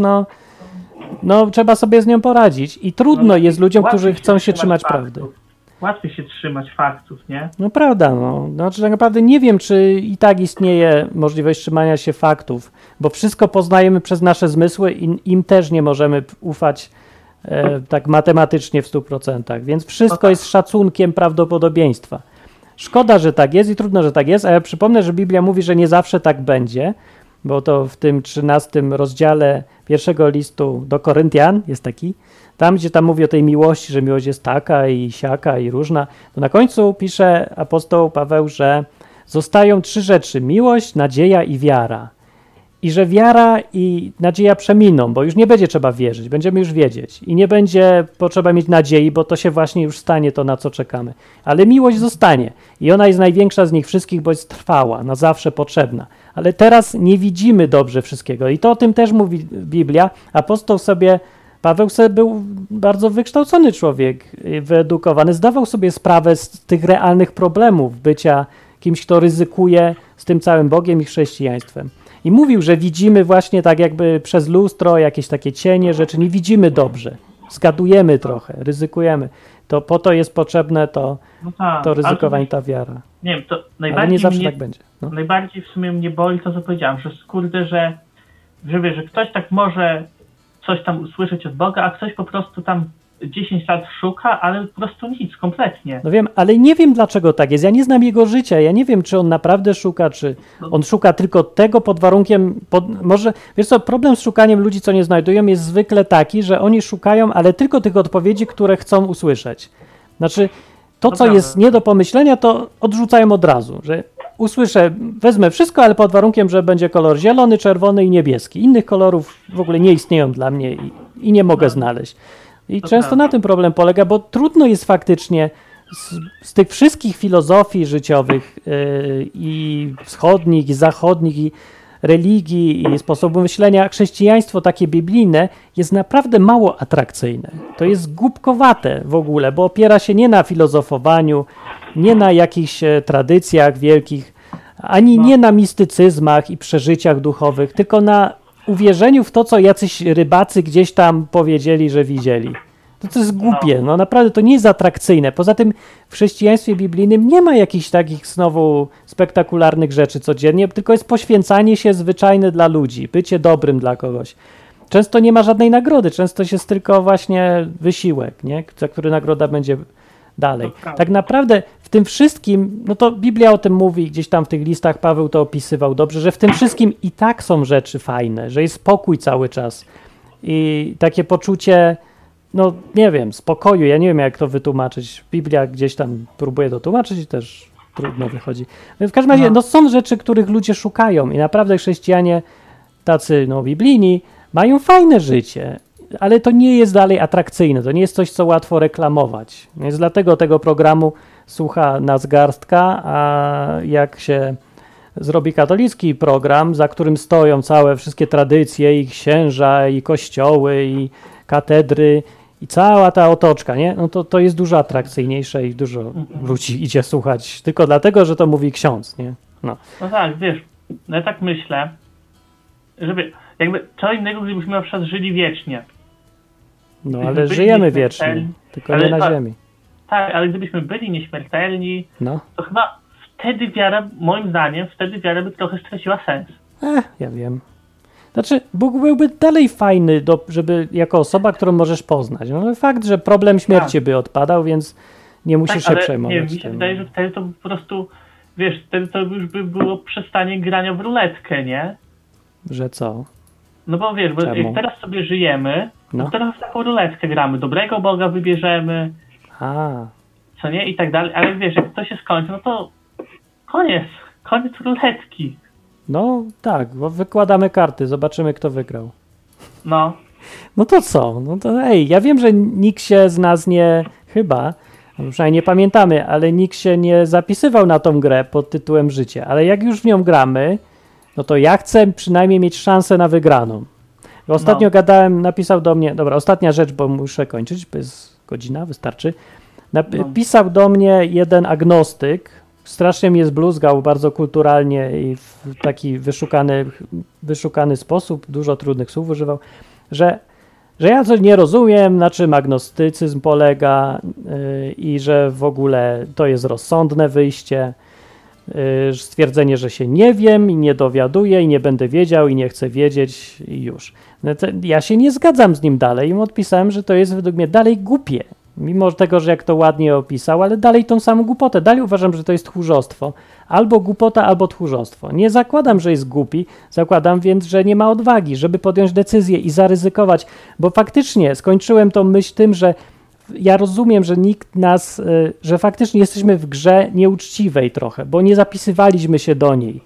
no trzeba sobie z nią poradzić i trudno jest ludziom, którzy chcą się trzymać prawdy. Łatwiej się trzymać faktów, nie? No prawda, Znaczy tak naprawdę nie wiem, czy i tak istnieje możliwość trzymania się faktów, bo wszystko poznajemy przez nasze zmysły i im też nie możemy ufać tak matematycznie w 100%, więc wszystko jest szacunkiem prawdopodobieństwa. Szkoda, że tak jest i trudno, że tak jest, a ja przypomnę, że Biblia mówi, że nie zawsze tak będzie, bo to w tym 13 rozdziale pierwszego listu do Koryntian jest taki, tam gdzie tam mówi o tej miłości, że miłość jest taka i siaka i różna, to na końcu pisze apostoł Paweł, że zostają 3 rzeczy, miłość, nadzieja i wiara. i że wiara i nadzieja przeminą, bo już nie będzie trzeba wierzyć, będziemy już wiedzieć i nie będzie potrzeba mieć nadziei, bo to się właśnie już stanie to, na co czekamy. Ale miłość zostanie i ona jest największa z nich wszystkich, bo jest trwała, na zawsze potrzebna. Ale teraz nie widzimy dobrze wszystkiego i to o tym też mówi Biblia. Paweł sobie był bardzo wykształcony człowiek, wyedukowany, zdawał sobie sprawę z tych realnych problemów bycia kimś, kto ryzykuje z tym całym Bogiem i chrześcijaństwem. I mówił, że widzimy właśnie tak jakby przez lustro jakieś takie cienie rzeczy, nie widzimy dobrze, zgadujemy trochę, ryzykujemy. To po to jest potrzebne to ryzykowanie, ta wiara. Nie wiem, to ale najbardziej nie zawsze tak będzie. No. Najbardziej w sumie mnie boli to, co powiedziałem, że kurde, że ktoś tak może coś tam usłyszeć od Boga, a ktoś po prostu tam 10 lat szuka, ale po prostu nic, kompletnie. No wiem, ale nie wiem, dlaczego tak jest. Ja nie znam jego życia. Ja nie wiem, czy on naprawdę szuka, czy on szuka tylko tego pod warunkiem... Może, wiesz co, problem z szukaniem ludzi, co nie znajdują, jest zwykle taki, że oni szukają, ale tylko tych odpowiedzi, które chcą usłyszeć. Znaczy, to, co jest nie do pomyślenia, to odrzucają od razu, że usłyszę, wezmę wszystko, ale pod warunkiem, że będzie kolor zielony, czerwony i niebieski. Innych kolorów w ogóle nie istnieją dla mnie i nie mogę znaleźć. I często na tym problem polega, bo trudno jest faktycznie z tych wszystkich filozofii życiowych i wschodnich, i zachodnich, i religii, i sposobu myślenia, chrześcijaństwo takie biblijne jest naprawdę mało atrakcyjne. To jest głupkowate w ogóle, bo opiera się nie na filozofowaniu, nie na jakichś tradycjach wielkich, ani nie na mistycyzmach i przeżyciach duchowych, tylko na uwierzeniu w to, co jacyś rybacy gdzieś tam powiedzieli, że widzieli. To jest głupie, no naprawdę to nie jest atrakcyjne. Poza tym w chrześcijaństwie biblijnym nie ma jakichś takich znowu spektakularnych rzeczy codziennie, tylko jest poświęcanie się zwyczajne dla ludzi, bycie dobrym dla kogoś. Często nie ma żadnej nagrody, często jest tylko właśnie wysiłek, nie? Za który nagroda będzie dalej. Tak naprawdę w tym wszystkim, no to Biblia o tym mówi, gdzieś tam w tych listach Paweł to opisywał dobrze, że w tym wszystkim i tak są rzeczy fajne, że jest spokój cały czas i takie poczucie, no nie wiem, spokoju, ja nie wiem jak to wytłumaczyć. Biblia gdzieś tam próbuje to tłumaczyć i też trudno wychodzi. W każdym razie, no są rzeczy, których ludzie szukają i naprawdę chrześcijanie tacy, no biblijni, mają fajne życie. Ale to nie jest dalej atrakcyjne, to nie jest coś, co łatwo reklamować. Więc dlatego tego programu słucha nas garstka, a jak się zrobi katolicki program, za którym stoją całe wszystkie tradycje i księża, i kościoły, i katedry, i cała ta otoczka, nie? No to jest dużo atrakcyjniejsze i dużo ludzi idzie słuchać tylko dlatego, że to mówi ksiądz, nie? No tak, wiesz, no ja tak myślę, żeby jakby co innego, gdybyśmy na przykład żyli wiecznie. No ale żyjemy wiecznie, tylko nie na ziemi. Tak, ale gdybyśmy byli nieśmiertelni, to chyba wtedy wiara, moim zdaniem, by trochę straciła sens. Ja wiem. Znaczy, Bóg byłby dalej fajny, żeby jako osoba, którą możesz poznać. No ale fakt, że problem śmierci by odpadał, więc nie musisz się przejmować. Nie, mi się wydaje, że wtedy to po prostu, wiesz, wtedy to już by było przestanie grania w ruletkę, nie? Że co? No bo wiesz, bo jak teraz sobie żyjemy, to teraz w taką ruletkę gramy. Dobrego Boga wybierzemy, co nie? I tak dalej. Ale wiesz, jak to się skończy, no to koniec ruletki. No tak, bo wykładamy karty, zobaczymy kto wygrał. No. No to co? No to ja wiem, że nikt się z nas przynajmniej nie pamiętamy, ale nikt się nie zapisywał na tą grę pod tytułem życie. Ale jak już w nią gramy, no to ja chcę przynajmniej mieć szansę na wygraną. Ostatnio napisał do mnie, dobra, ostatnia rzecz, bo muszę kończyć, bo jest godzina, wystarczy. Pisał do mnie jeden agnostyk, strasznie mnie zbluzgał bardzo kulturalnie i w taki wyszukany sposób, dużo trudnych słów używał, że ja coś nie rozumiem, na czym agnostycyzm polega i że w ogóle to jest rozsądne wyjście, stwierdzenie, że się nie wiem i nie dowiaduję i nie będę wiedział i nie chcę wiedzieć i już. Ja się nie zgadzam z nim dalej i mu odpisałem, że to jest według mnie dalej głupie. Mimo tego, że jak to ładnie opisał, ale dalej tą samą głupotę. Dalej uważam, że to jest tchórzostwo. Albo głupota, albo tchórzostwo. Nie zakładam, że jest głupi, zakładam więc, że nie ma odwagi, żeby podjąć decyzję i zaryzykować, bo faktycznie skończyłem tą myśl tym, że ja rozumiem, że nikt nas, że faktycznie jesteśmy w grze nieuczciwej trochę, bo nie zapisywaliśmy się do niej.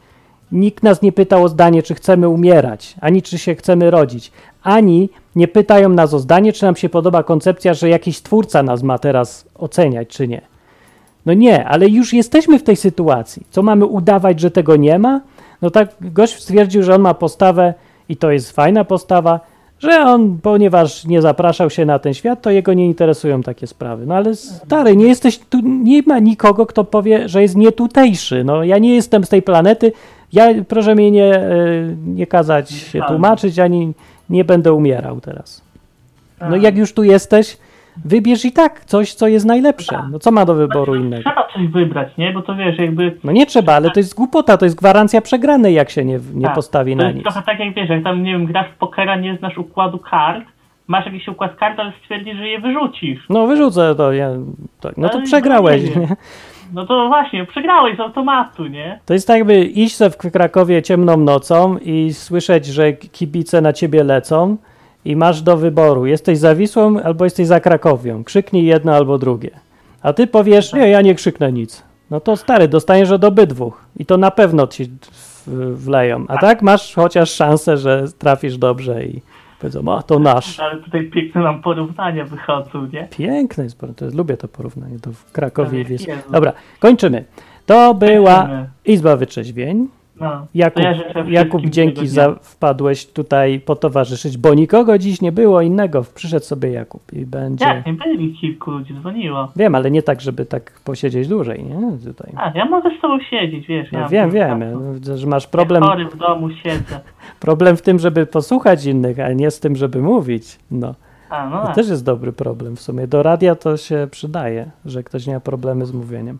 Nikt nas nie pytał o zdanie, czy chcemy umierać, ani czy się chcemy rodzić, ani nie pytają nas o zdanie, czy nam się podoba koncepcja, że jakiś twórca nas ma teraz oceniać, czy nie. No nie, ale już jesteśmy w tej sytuacji. Co mamy udawać, że tego nie ma? No tak gość stwierdził, że on ma postawę i to jest fajna postawa, że on, ponieważ nie zapraszał się na ten świat, to jego nie interesują takie sprawy. No ale stary, nie jesteś tu, nie ma nikogo, kto powie, że jest nietutejszy. No ja nie jestem z tej planety, proszę mnie nie kazać się tłumaczyć, ani nie będę umierał teraz. No jak już tu jesteś, wybierz i tak coś, co jest najlepsze. No co ma do wyboru innego? Trzeba coś wybrać, nie? Bo to wiesz, jakby... No nie trzeba, ale to jest głupota, to jest gwarancja przegranej, jak się nie postawi na nic. To jest trochę tak jak wiesz, jak tam, nie wiem, grasz w pokera, nie znasz układu kart, masz jakiś układ kart, ale stwierdzisz, że je wyrzucisz. No wyrzucę to, no to przegrałeś, nie? No to właśnie, przegrałeś z automatu, nie? To jest tak jakby iść sobie w Krakowie ciemną nocą i słyszeć, że kibice na ciebie lecą i masz do wyboru, jesteś za Wisłą albo jesteś za Krakowią. Krzyknij jedno albo drugie. A ty powiesz, nie, ja nie krzyknę nic. No to stary, dostaniesz od obydwóch i to na pewno ci wleją. A tak masz chociaż szansę, że trafisz dobrze i powiedzą, o, to nasz. Ale tutaj piękne nam porównania wychodzą, nie? Piękne jest, lubię to porównanie, to w Krakowie i Wisły. Dobra, kończymy. To była Izba Wytrzeźwień. No, Jakub, dzięki za wpadłeś tutaj potowarzyszyć, bo nikogo dziś nie było innego. Przyszedł sobie Jakub i będzie... Jak, nie byli, kilku ludzi dzwoniło. Wiem, ale nie tak, żeby tak posiedzieć dłużej, nie? Tutaj. Ja mogę z tobą siedzieć, wiesz. No, wiem, że masz problem... Ja chory w domu siedzę. Problem w tym, żeby posłuchać innych, a nie z tym, żeby mówić. No. To też jest dobry problem w sumie. Do radia to się przydaje, że ktoś nie ma problemy z mówieniem.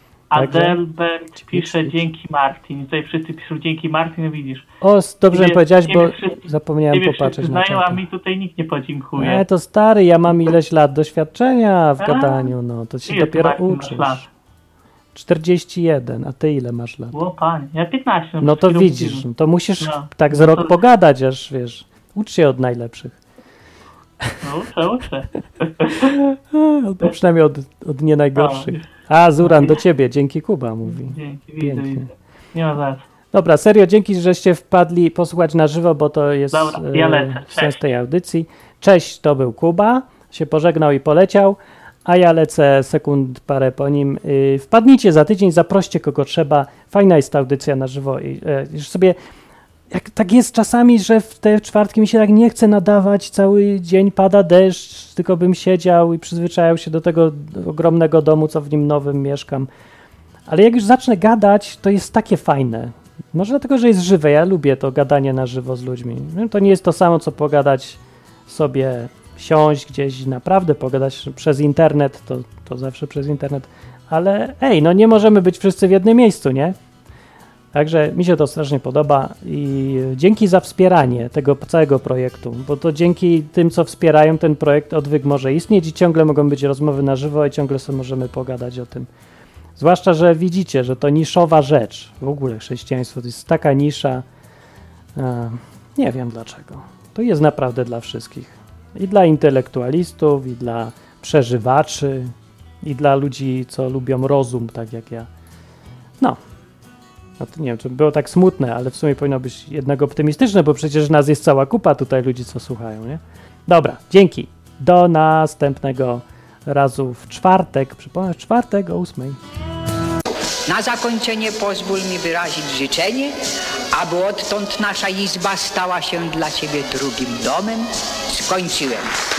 Adelbert pisze dzięki Martin. Tutaj wszyscy piszą dzięki Martin, no widzisz. O, dobrze powiedziałeś, bo zapomniałem popatrzeć na czat. A mi tutaj nikt nie podziękuje. To stary, ja mam ileś lat doświadczenia w gadaniu, no to się dopiero uczysz. 41, a ty ile masz lat? O panie, ja 15. No to widzisz, to musisz tak z rok pogadać, aż wiesz, ucz się od najlepszych. No uczę. Albo przynajmniej od nie najgorszych. A, Zuran, do ciebie, dzięki Kuba, mówi. Dzięki, widzę. Nie ma za co. Dobra, serio, dzięki, żeście wpadli posłuchać na żywo, bo to jest sens tej audycji. Cześć, to był Kuba, się pożegnał i poleciał, a ja lecę sekund parę po nim. Wpadnijcie za tydzień, zaproście kogo trzeba, fajna jest ta audycja na żywo. Już sobie, jak tak jest czasami, że w te czwartki mi się tak nie chce nadawać, cały dzień pada deszcz, tylko bym siedział i przyzwyczajał się do tego ogromnego domu, co w nim nowym mieszkam. Ale jak już zacznę gadać, to jest takie fajne. Może dlatego, że jest żywe. Ja lubię to gadanie na żywo z ludźmi. To nie jest to samo, co pogadać sobie, siąść gdzieś, naprawdę pogadać przez internet, to zawsze przez internet. Ale no nie możemy być wszyscy w jednym miejscu, nie? Także mi się to strasznie podoba i dzięki za wspieranie tego całego projektu, bo to dzięki tym, co wspierają, ten projekt Odwyk może istnieć i ciągle mogą być rozmowy na żywo i ciągle sobie możemy pogadać o tym. Zwłaszcza, że widzicie, że to niszowa rzecz. W ogóle chrześcijaństwo to jest taka nisza. Nie wiem dlaczego. To jest naprawdę dla wszystkich. I dla intelektualistów, i dla przeżywaczy, i dla ludzi, co lubią rozum, tak jak ja. No to nie wiem, czy było tak smutne, ale w sumie powinno być jednak optymistyczne, bo przecież nas jest cała kupa tutaj ludzi, co słuchają, nie? Dobra, dzięki. Do następnego razu w czwartek, przypomnę, w czwartek o 8:00. Na zakończenie pozwól mi wyrazić życzenie, aby odtąd nasza izba stała się dla Ciebie drugim domem. Skończyłem.